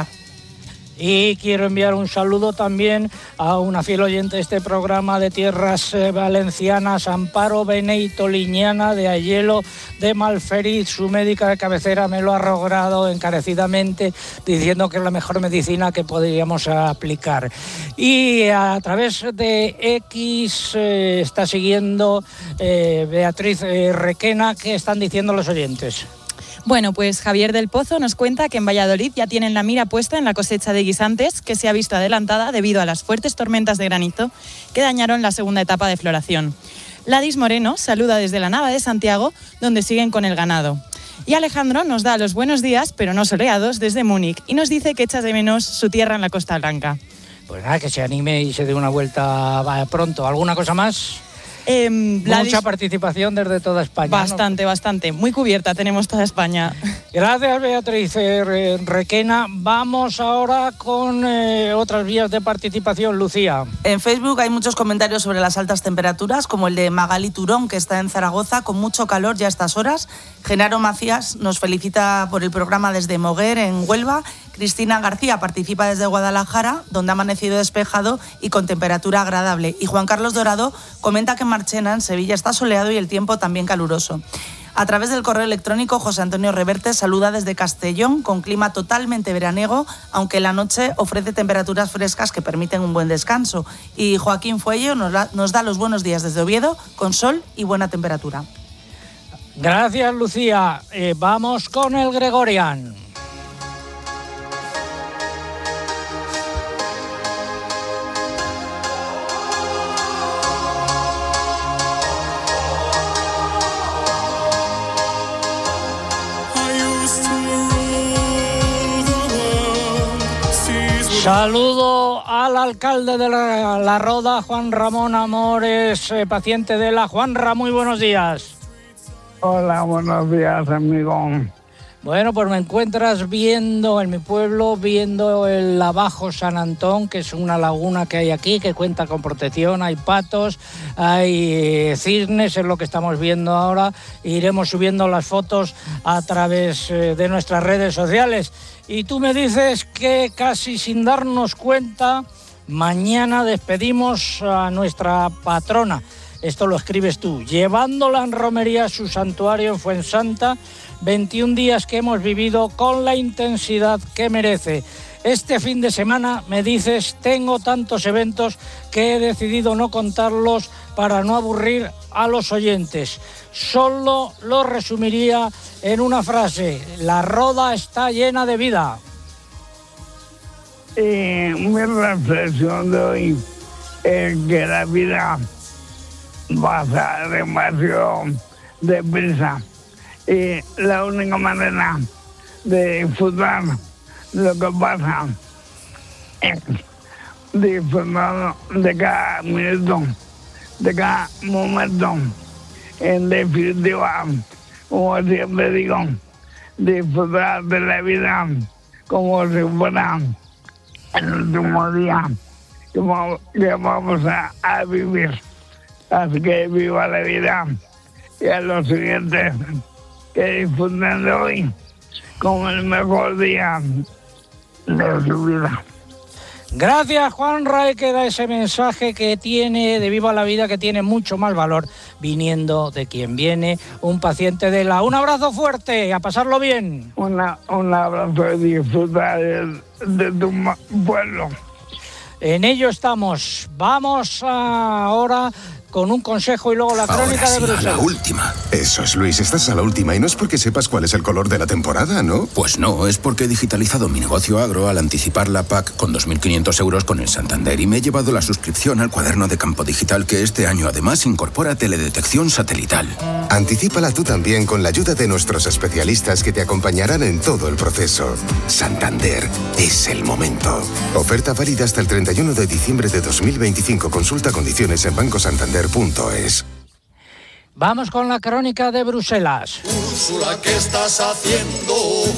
Y quiero enviar un saludo también a una fiel oyente de este programa de tierras valencianas, Amparo Beneito Liñana de Ayelo de Malferiz. Su médica de cabecera me lo ha rogado encarecidamente, diciendo que es la mejor medicina que podríamos aplicar. Y a través de X está siguiendo Beatriz Requena. ¿Qué están diciendo los oyentes? Bueno, pues Javier del Pozo nos cuenta que en Valladolid ya tienen la mira puesta en la cosecha de guisantes, que se ha visto adelantada debido a las fuertes tormentas de granizo que dañaron la segunda etapa de floración. Ladis Moreno saluda desde la Nava de Santiago, donde siguen con el ganado. Y Alejandro nos da los buenos días, pero no soleados, desde Múnich, y nos dice que echa de menos su tierra en la Costa Blanca. Pues nada, que se anime y se dé una vuelta pronto. ¿Alguna cosa más? Mucha participación desde toda España. Bastante. Muy cubierta tenemos toda España. Gracias, Beatriz Requena. Vamos ahora con otras vías de participación, Lucía. En Facebook hay muchos comentarios sobre las altas temperaturas, como el de Magali Turón, que está en Zaragoza, con mucho calor ya a estas horas. Genaro Macías nos felicita por el programa desde Moguer, en Huelva. Cristina García participa desde Guadalajara, donde ha amanecido despejado y con temperatura agradable. Y Juan Carlos Dorado comenta que en Marchena, en Sevilla, está soleado y el tiempo también caluroso. A través del correo electrónico, José Antonio Reverte saluda desde Castellón, con clima totalmente veraniego, aunque la noche ofrece temperaturas frescas que permiten un buen descanso. Y Joaquín Fuello nos da los buenos días desde Oviedo, con sol y buena temperatura. Gracias, Lucía. Vamos con el Gregorian. Saludo al alcalde de La Roda, Juan Ramón Amores, paciente de la Juanra. Muy buenos días. Hola, buenos días, amigo. Bueno, pues me encuentras viendo en mi pueblo, viendo el Abajo San Antón, que es una laguna que hay aquí, que cuenta con protección. Hay patos, hay cisnes, es lo que estamos viendo ahora. Iremos subiendo las fotos a través de nuestras redes sociales. Y tú me dices que casi sin darnos cuenta, mañana despedimos a nuestra patrona. Esto lo escribes tú, llevándola en romería a su santuario en Fuensanta, 21 días que hemos vivido con la intensidad que merece. Este fin de semana, me dices, tengo tantos eventos que he decidido no contarlos para no aburrir a los oyentes. Solo lo resumiría en una frase: La Roda está llena de vida. Mi reflexión de hoy es que la vida pasa demasiado deprisa y la única manera de disfrutar lo que pasa es disfrutar de cada minuto, de cada momento. En definitiva, como siempre digo, disfrutar de la vida como si fuera el último día que vamos a vivir. Así que viva la vida, y a los siguientes que disfruten de hoy como el mejor día de su vida. Gracias, Juan Ray, que da ese mensaje que tiene de Viva la Vida, que tiene mucho más valor viniendo de quien viene, un paciente de la... Un abrazo fuerte, a pasarlo bien. Un abrazo y disfrutar de tu pueblo. En ello estamos. Vamos ahora con un consejo y luego la crónica de Bruselas. La última. Eso es, Luis, estás a la última y no es porque sepas cuál es el color de la temporada, ¿no? Pues no, es porque he digitalizado mi negocio agro al anticipar la PAC con 2.500 euros con el Santander y me he llevado la suscripción al cuaderno de campo digital que este año además incorpora teledetección satelital. Anticípala tú también con la ayuda de nuestros especialistas que te acompañarán en todo el proceso. Santander, es el momento. Oferta válida hasta el 31 de diciembre de 2025. Consulta condiciones en bancosantander.es. Vamos con la crónica de Bruselas. Úrsula, ¿qué estás haciendo?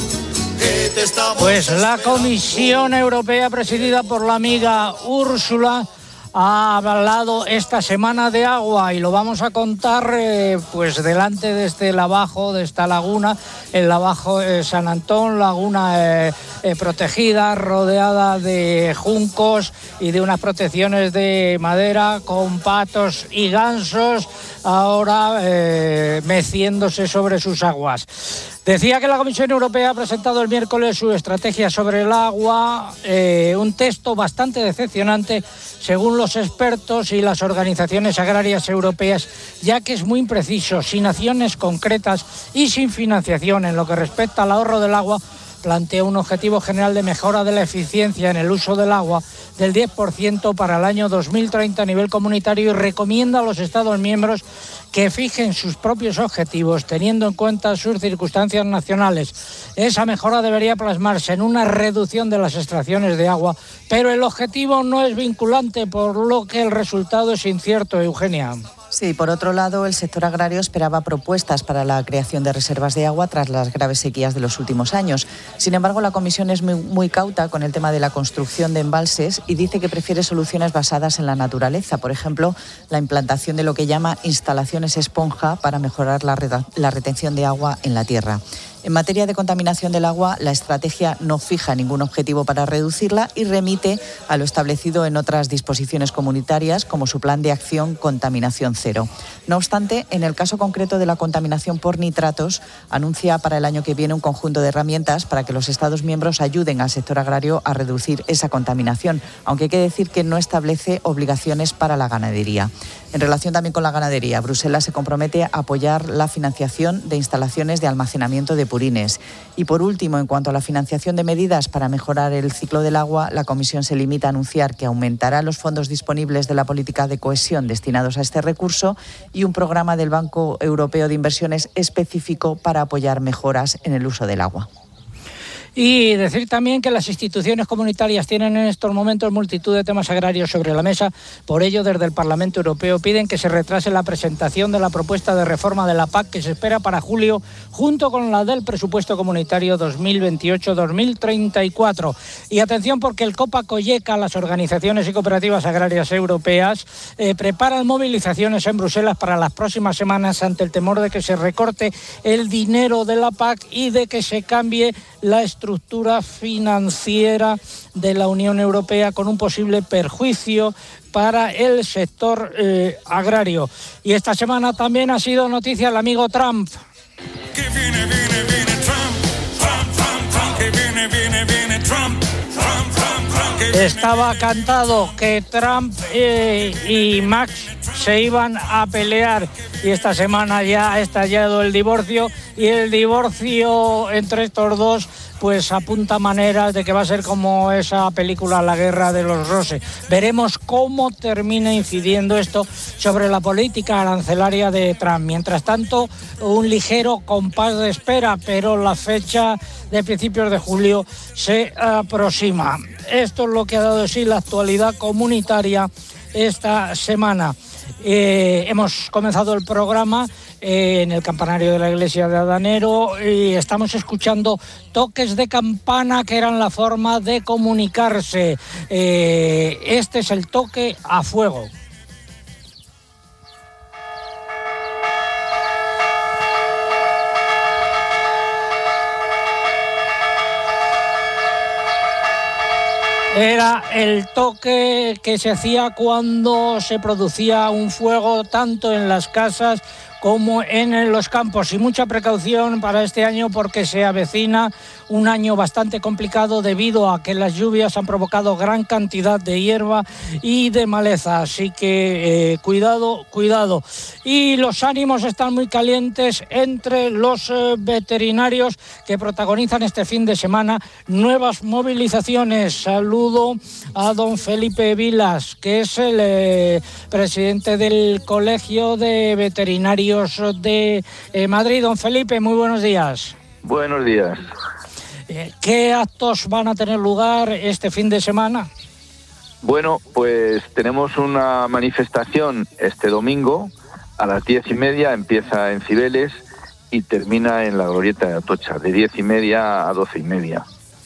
¿Qué te estamos Pues la Comisión Europea, presidida por la amiga Úrsula, ha hablado esta semana de agua y lo vamos a contar pues delante de este lavajo, de esta laguna, el lavajo San Antón, laguna protegida, rodeada de juncos y de unas protecciones de madera con patos y gansos, ahora meciéndose sobre sus aguas. Decía que la Comisión Europea ha presentado el miércoles su estrategia sobre el agua, un texto bastante decepcionante según los expertos y las organizaciones agrarias europeas, ya que es muy impreciso, sin acciones concretas y sin financiación. En lo que respecta al ahorro del agua, plantea un objetivo general de mejora de la eficiencia en el uso del agua del 10% para el año 2030 a nivel comunitario y recomienda a los Estados miembros que fijen sus propios objetivos teniendo en cuenta sus circunstancias nacionales. Esa mejora debería plasmarse en una reducción de las extracciones de agua, pero el objetivo no es vinculante, por lo que el resultado es incierto, Eugenia. Sí, por otro lado, el sector agrario esperaba propuestas para la creación de reservas de agua tras las graves sequías de los últimos años. Sin embargo, la Comisión es muy cauta con el tema de la construcción de embalses y dice que prefiere soluciones basadas en la naturaleza. Por ejemplo, la implantación de lo que llama instalaciones esponja para mejorar la retención de agua en la tierra. En materia de contaminación del agua, la estrategia no fija ningún objetivo para reducirla y remite a lo establecido en otras disposiciones comunitarias, como su plan de acción Contaminación Cero. No obstante, en el caso concreto de la contaminación por nitratos, anuncia para el año que viene un conjunto de herramientas para que los Estados miembros ayuden al sector agrario a reducir esa contaminación, aunque hay que decir que no establece obligaciones para la ganadería. En relación también con la ganadería, Bruselas se compromete a apoyar la financiación de instalaciones de almacenamiento de purines. Y por último, en cuanto a la financiación de medidas para mejorar el ciclo del agua, la Comisión se limita a anunciar que aumentará los fondos disponibles de la política de cohesión destinados a este recurso y un programa del Banco Europeo de Inversiones específico para apoyar mejoras en el uso del agua. Y decir también que las instituciones comunitarias tienen en estos momentos multitud de temas agrarios sobre la mesa. Por ello, desde el Parlamento Europeo piden que se retrase la presentación de la propuesta de reforma de la PAC que se espera para julio, junto con la del presupuesto comunitario 2028-2034. Y atención, porque el COPA-COGECA, las organizaciones y cooperativas agrarias europeas, preparan movilizaciones en Bruselas para las próximas semanas ante el temor de que se recorte el dinero de la PAC y de que se cambie la estructura financiera de la Unión Europea, con un posible perjuicio para el sector agrario. Y esta semana también ha sido noticia el amigo Trump. Que viene Trump, que viene Trump. Estaba cantado que Trump y Max se iban a pelear y esta semana ya ha estallado el divorcio, y el divorcio entre estos dos pues apunta maneras de que va a ser como esa película La Guerra de los Roses. Veremos cómo termina incidiendo esto sobre la política arancelaria de Trump. Mientras tanto, un ligero compás de espera, pero la fecha de principios de julio se aproxima. Esto es lo que ha dado de sí la actualidad comunitaria esta semana. Hemos comenzado el programa en el campanario de la iglesia de Adanero y estamos escuchando toques de campana que eran la forma de comunicarse. Este es el toque a fuego. Era el toque que se hacía cuando se producía un fuego tanto en las casas como en los campos, y mucha precaución para este año porque se avecina un año bastante complicado debido a que las lluvias han provocado gran cantidad de hierba y de maleza, así que cuidado. Y los ánimos están muy calientes entre los veterinarios que protagonizan este fin de semana nuevas movilizaciones. Saludo a don Felipe Vilas, que es el presidente del Colegio de Veterinarios de Madrid. Don Felipe, muy buenos días. Buenos días. ¿Qué actos van a tener lugar este fin de semana? Bueno, pues tenemos una manifestación este domingo a las 10:30, empieza en Cibeles y termina en la Glorieta de Atocha, de 10:30 a 12:30.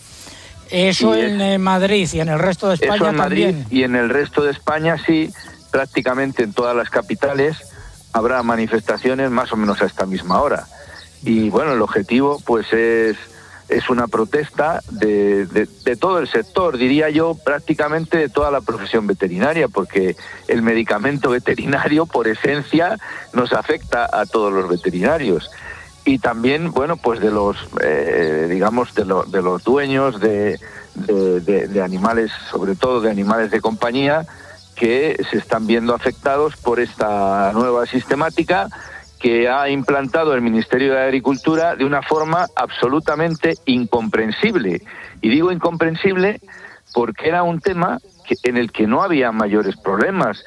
Eso en Madrid y en el resto de España en Madrid también. Y en el resto de España sí, prácticamente en todas las capitales habrá manifestaciones más o menos a esta misma hora. Y bueno, el objetivo pues es una protesta de todo el sector, diría yo, prácticamente de toda la profesión veterinaria, porque el medicamento veterinario por esencia nos afecta a todos los veterinarios. Y también, bueno, pues de los, digamos, de los dueños de animales, sobre todo de animales de compañía, que se están viendo afectados por esta nueva sistemática que ha implantado el Ministerio de Agricultura de una forma absolutamente incomprensible. Y digo incomprensible porque era un tema en el que no había mayores problemas.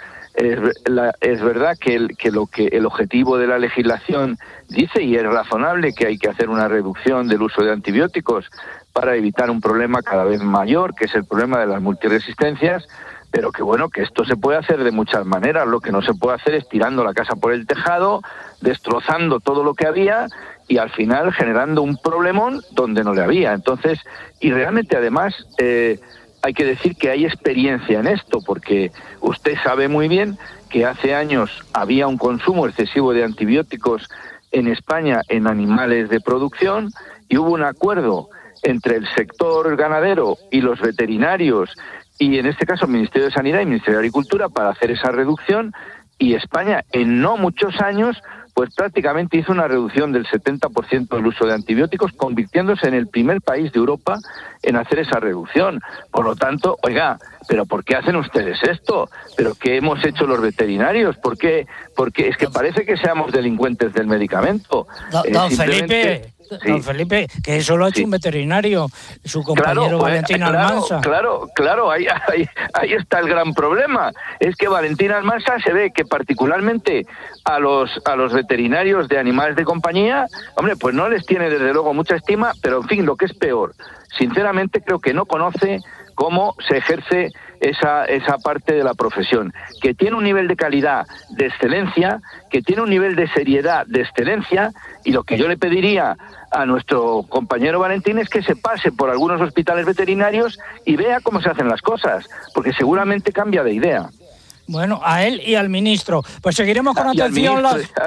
Es verdad que el objetivo de la legislación dice, y es razonable, que hay que hacer una reducción del uso de antibióticos para evitar un problema cada vez mayor, que es el problema de las multiresistencias, pero que bueno, que esto se puede hacer de muchas maneras. Lo que no se puede hacer es tirando la casa por el tejado, destrozando todo lo que había y al final generando un problemón donde no le había. Entonces, y realmente además hay que decir que hay experiencia en esto, porque usted sabe muy bien que hace años había un consumo excesivo de antibióticos en España en animales de producción y hubo un acuerdo entre el sector ganadero y los veterinarios y en este caso el Ministerio de Sanidad y el Ministerio de Agricultura para hacer esa reducción, y España en no muchos años pues prácticamente hizo una reducción del 70% del uso de antibióticos, convirtiéndose en el primer país de Europa en hacer esa reducción. Por lo tanto, oiga, ¿pero por qué hacen ustedes esto? ¿Pero qué hemos hecho los veterinarios? ¿Por qué? Porque es que parece que seamos delincuentes del medicamento. Don Felipe... Sí. Don Felipe, que eso lo ha hecho un veterinario, su compañero Valentín Almansa. Claro, ahí está el gran problema. Es que Valentín Almansa se ve que particularmente a los veterinarios de animales de compañía, hombre, pues no les tiene desde luego mucha estima, pero en fin, lo que es peor, sinceramente creo que no conoce cómo se ejerce esa parte de la profesión, que tiene un nivel de calidad de excelencia, que tiene un nivel de seriedad de excelencia, y lo que yo le pediría a nuestro compañero Valentín es que se pase por algunos hospitales veterinarios y vea cómo se hacen las cosas, porque seguramente cambia de idea. Bueno, a él y al ministro. Pues seguiremos con atención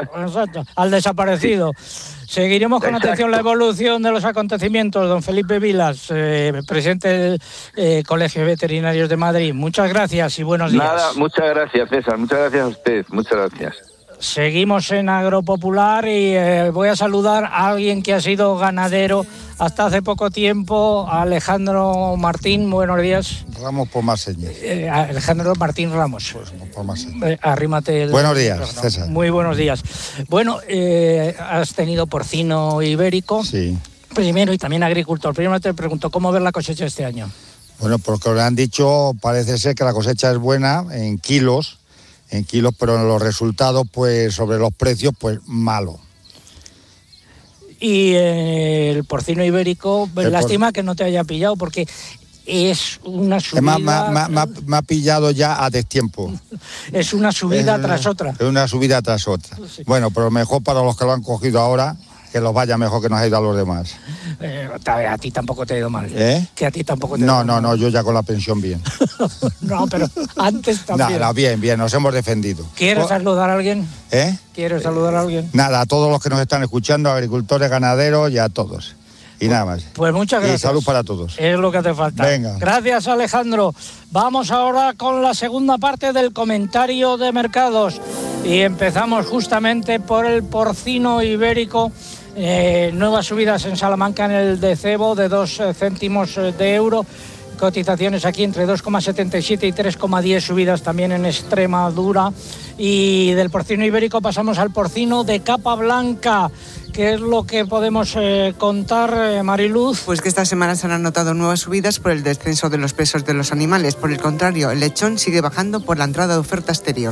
al desaparecido. Seguiremos con atención la evolución de los acontecimientos. Don Felipe Vilas, presidente del Colegio de Veterinarios de Madrid. Muchas gracias y buenos días. Nada, muchas gracias, César. Muchas gracias a usted. Muchas gracias. Seguimos en Agropopular y voy a saludar a alguien que ha sido ganadero hasta hace poco tiempo, a Alejandro Martín. Buenos días. Ramos por más señas. Alejandro Martín Ramos. Pues por más señas. Arrímate. Buenos días, César. Muy buenos días. Bueno, has tenido porcino ibérico. Sí. Primero, y también agricultor. Primero te pregunto, ¿cómo ves la cosecha este año? Bueno, porque le han dicho, parece ser que la cosecha es buena en kilos, pero en los resultados, pues sobre los precios, pues malo. Y el porcino ibérico, lástima que no te haya pillado, porque es una subida... Me ha pillado ya a destiempo. Es una subida tras otra. Es una subida tras otra. Sí. Bueno, pero mejor para los que lo han cogido ahora, que los vaya mejor que nos ha ido a los demás. A ti tampoco te ha ido mal. Que a ti tampoco te ha ido mal. No, yo ya con la pensión bien. No, pero antes también. Nada, bien, nos hemos defendido. ¿Quieres saludar a alguien? ¿Quieres saludar a alguien? Nada, a todos los que nos están escuchando, agricultores, ganaderos y a todos. Y nada más. Pues muchas gracias. Y salud para todos. Es lo que hace falta. Venga. Gracias, Alejandro. Vamos ahora con la segunda parte del comentario de mercados. Y empezamos justamente por el porcino ibérico. Nuevas subidas en Salamanca en el de cebo de 2 céntimos de euro. Cotizaciones aquí entre 2,77 y 3,10, subidas también en Extremadura. Y del porcino ibérico pasamos al porcino de capa blanca. ¿Qué es lo que podemos contar, Mariluz? Pues que esta semana se han notado nuevas subidas por el descenso de los pesos de los animales. Por el contrario, el lechón sigue bajando por la entrada de oferta exterior.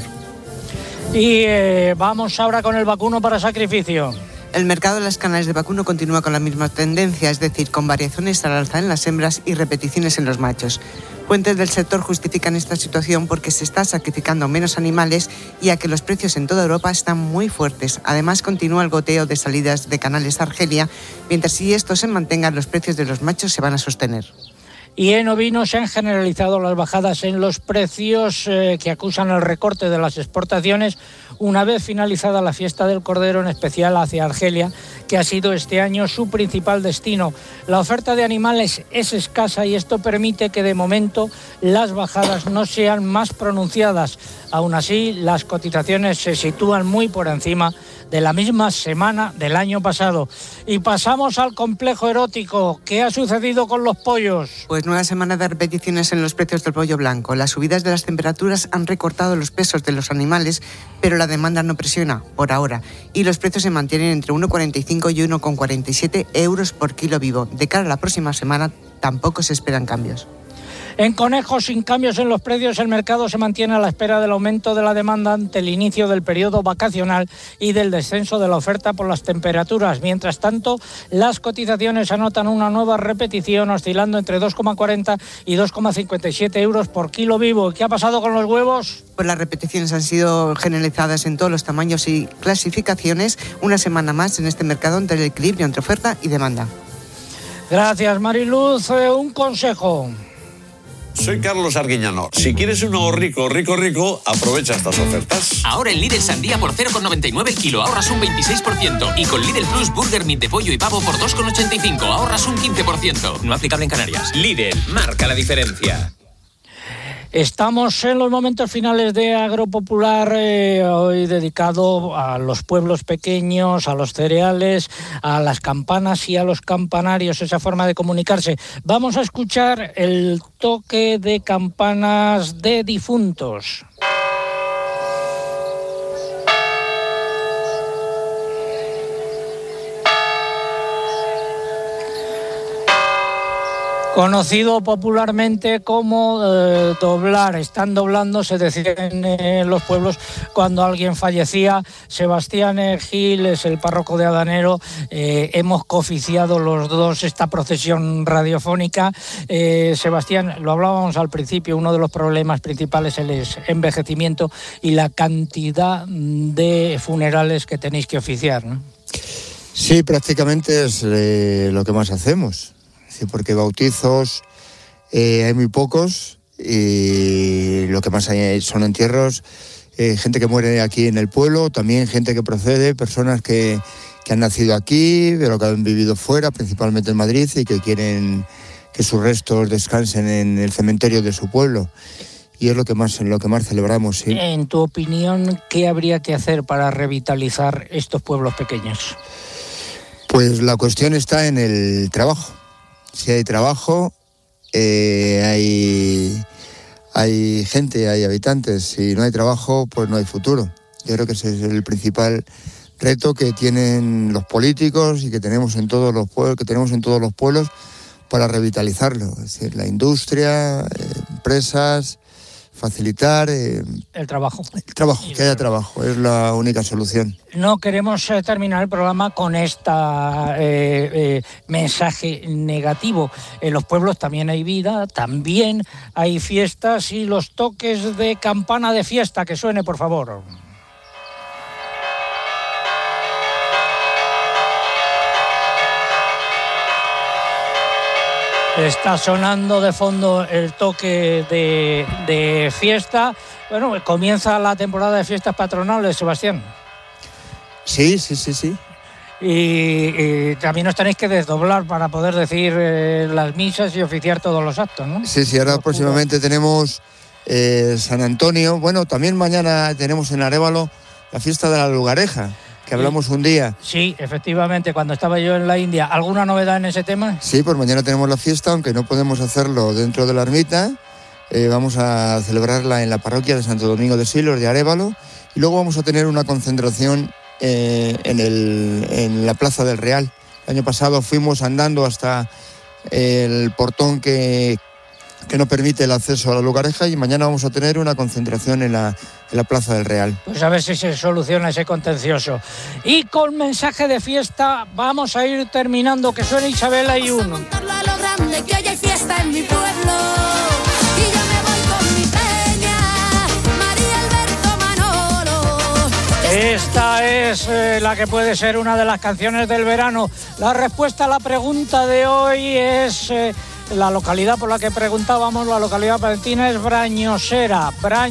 Y vamos ahora con el vacuno para sacrificio. El mercado de las canales de vacuno continúa con la misma tendencia, es decir, con variaciones al alza en las hembras y repeticiones en los machos. Fuentes del sector justifican esta situación porque se está sacrificando menos animales y a que los precios en toda Europa están muy fuertes. Además, continúa el goteo de salidas de canales a Argelia, mientras si estos se mantengan, los precios de los machos se van a sostener. Y en ovino se han generalizado las bajadas en los precios que acusan el recorte de las exportaciones una vez finalizada la fiesta del Cordero, en especial hacia Argelia, que ha sido este año su principal destino. La oferta de animales es escasa y esto permite que de momento las bajadas no sean más pronunciadas. Aún así, las cotizaciones se sitúan muy por encima de la misma semana del año pasado. Y pasamos al complejo erótico. ¿Qué ha sucedido con los pollos? Pues nueva semana de repeticiones en los precios del pollo blanco. Las subidas de las temperaturas han recortado los pesos de los animales, pero la demanda no presiona por ahora. Y los precios se mantienen entre 1,45 y 1,47 euros por kilo vivo. De cara a la próxima semana tampoco se esperan cambios. En conejos, sin cambios en los precios, el mercado se mantiene a la espera del aumento de la demanda ante el inicio del periodo vacacional y del descenso de la oferta por las temperaturas. Mientras tanto, las cotizaciones anotan una nueva repetición, oscilando entre 2,40 y 2,57 euros por kilo vivo. ¿Qué ha pasado con los huevos? Pues las repeticiones han sido generalizadas en todos los tamaños y clasificaciones, una semana más en este mercado entre el equilibrio entre oferta y demanda. Gracias, Mariluz. Un consejo. Soy Carlos Arguiñano. Si quieres uno rico, aprovecha estas ofertas. Ahora en Lidl sandía por 0,99 el kilo, ahorras un 26%. Y con Lidl Plus Burger Meat de pollo y pavo por 2,85, ahorras un 15%. No aplicable en Canarias. Lidl, marca la diferencia. Estamos en los momentos finales de Agropopular, hoy dedicado a los pueblos pequeños, a los cereales, a las campanas y a los campanarios, esa forma de comunicarse. Vamos a escuchar el toque de campanas de difuntos. Conocido popularmente como doblar, están doblando, se decía en los pueblos cuando alguien fallecía. Sebastián Gil es el párroco de Adanero, hemos cooficiado los dos esta procesión radiofónica. Sebastián, lo hablábamos al principio, uno de los problemas principales es el envejecimiento y la cantidad de funerales que tenéis que oficiar, ¿no? Sí, prácticamente es lo que más hacemos. Sí, porque bautizos hay muy pocos y lo que más hay son entierros, gente que muere aquí en el pueblo, también gente que procede, personas que han nacido aquí, pero que han vivido fuera, principalmente en Madrid, y que quieren que sus restos descansen en el cementerio de su pueblo. Y es lo que más celebramos, sí. En tu opinión, ¿qué habría que hacer para revitalizar estos pueblos pequeños? Pues la cuestión está en el trabajo. Si hay trabajo, hay gente, hay habitantes. Si no hay trabajo, pues no hay futuro. Yo creo que ese es el principal reto que tienen los políticos y que tenemos en todos los pueblos, para revitalizarlo. Es decir, la industria, empresas, facilitar el trabajo. Que haya trabajo, es la única solución. No queremos terminar el programa con mensaje negativo. En los pueblos también hay vida, también hay fiestas, y los toques de campana de fiesta, que suene, por favor. Está sonando de fondo el toque de fiesta. Bueno, comienza la temporada de fiestas patronales, Sebastián. Sí. y también os tenéis que desdoblar para poder decir las misas y oficiar todos los actos, ¿no? Sí, ahora próximamente tenemos San Antonio. Bueno, también mañana tenemos en Arévalo la fiesta de la Lugareja, que hablamos un día. Sí, efectivamente, cuando estaba yo en la India. ¿Alguna novedad en ese tema? Sí, pues mañana tenemos la fiesta, aunque no podemos hacerlo dentro de la ermita. Vamos a celebrarla en la parroquia de Santo Domingo de Silos de Arévalo, y luego vamos a tener una concentración en la Plaza del Real. El año pasado fuimos andando hasta el portón que no permite el acceso a la Lugareja, y mañana vamos a tener una concentración en la Plaza del Real. Pues a ver si se soluciona ese contencioso. Y con mensaje de fiesta vamos a ir terminando, que suena Isabel Ayuno. Lo grande que hoy hay fiesta en mi pueblo, y yo me voy con mi peña, María Alberto Manolo. Esta es la que puede ser una de las canciones del verano. La respuesta a la pregunta de hoy es... la localidad por la que preguntábamos, la localidad palentina, es Brañosera.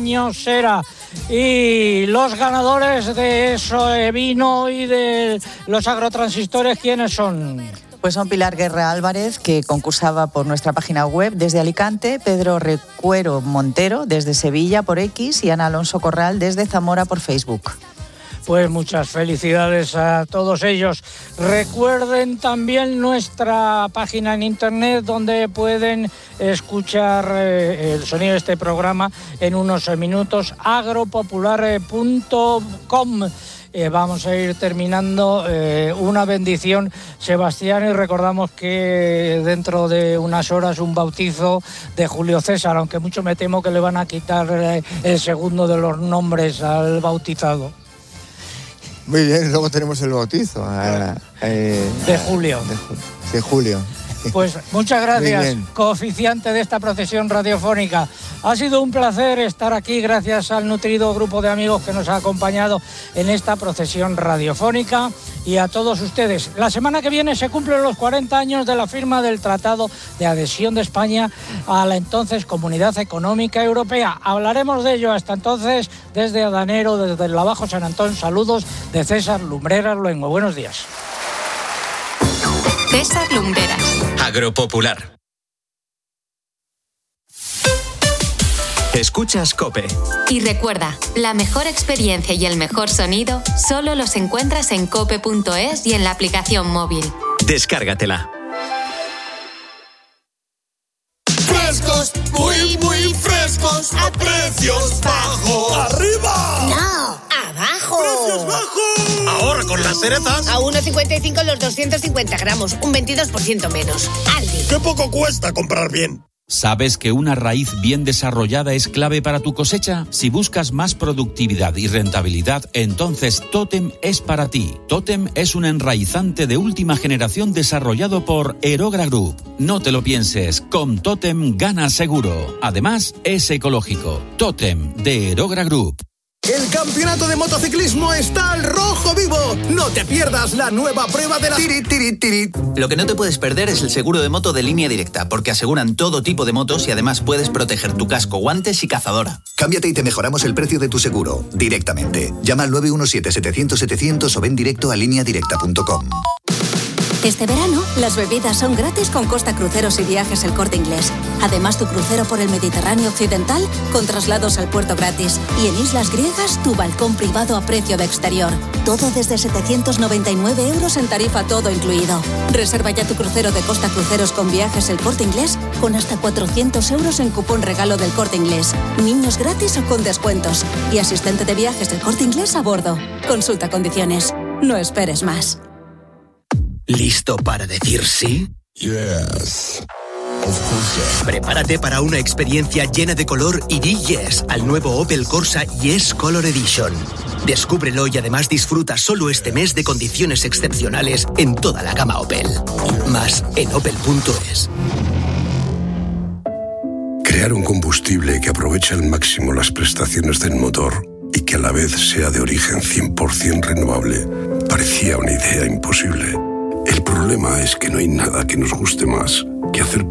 Y los ganadores de eso vino y de los agrotransistores, ¿quiénes son? Pues son Pilar Guerra Álvarez, que concursaba por nuestra página web desde Alicante, Pedro Recuero Montero desde Sevilla por X y Ana Alonso Corral desde Zamora por Facebook. Pues muchas felicidades a todos ellos. Recuerden también nuestra página en internet, donde pueden escuchar el sonido de este programa en unos minutos, agropopular.com. Vamos a ir terminando. Una bendición, Sebastián, y recordamos que dentro de unas horas un bautizo de Julio César, aunque mucho me temo que le van a quitar el segundo de los nombres al bautizado. Muy bien, luego tenemos el bautizo de Julio. De Julio. Pues muchas gracias, cooficiante de esta procesión radiofónica. Ha sido un placer estar aquí, gracias al nutrido grupo de amigos que nos ha acompañado en esta procesión radiofónica, y a todos ustedes. La semana que viene se cumplen los 40 años de la firma del Tratado de Adhesión de España a la entonces Comunidad Económica Europea. Hablaremos de ello. Hasta entonces, desde Adanero, desde el Bajo San Antón, saludos de César Lumbreras Luengo. Buenos días. César Lumbreras. Agropopular. Escuchas COPE. Y recuerda, la mejor experiencia y el mejor sonido solo los encuentras en cope.es y en la aplicación móvil. Descárgatela. Frescos, muy, muy frescos, a precios bajos. ¡Arriba! No, abajo. ¡Precios bajos! Ahora con las cerezas. A 1,55 los 250 gramos, un 22% menos. Aldi. ¡Qué poco cuesta comprar bien! ¿Sabes que una raíz bien desarrollada es clave para tu cosecha? Si buscas más productividad y rentabilidad, entonces Totem es para ti. Totem es un enraizante de última generación desarrollado por Erogra Group. No te lo pienses, con Totem ganas seguro. Además, es ecológico. Totem, de Erogra Group. El campeonato de motociclismo está al rojo vivo. No te pierdas la nueva prueba de la... Lo que no te puedes perder es el seguro de moto de Línea Directa, porque aseguran todo tipo de motos y además puedes proteger tu casco, guantes y cazadora. Cámbiate y te mejoramos el precio de tu seguro directamente. Llama al 917-700-700 o ven directo a lineadirecta.com. Este verano, las bebidas son gratis con Costa Cruceros y Viajes El Corte Inglés. Además, tu crucero por el Mediterráneo Occidental con traslados al puerto gratis. Y en islas griegas, tu balcón privado a precio de exterior. Todo desde 799 € en tarifa todo incluido. Reserva ya tu crucero de Costa Cruceros con Viajes El Corte Inglés con hasta 400 € en cupón regalo del Corte Inglés. Niños gratis o con descuentos. Y asistente de Viajes del Corte Inglés a bordo. Consulta condiciones. No esperes más. ¿Listo para decir sí? Yes. Prepárate para una experiencia llena de color y di yes al nuevo Opel Corsa Yes Color Edition. Descúbrelo y además disfruta solo este mes de condiciones excepcionales en toda la gama Opel. Más en opel.es. Crear un combustible que aproveche al máximo las prestaciones del motor y que a la vez sea de origen 100% renovable parecía una idea imposible. El problema es que no hay nada que nos guste más que hacer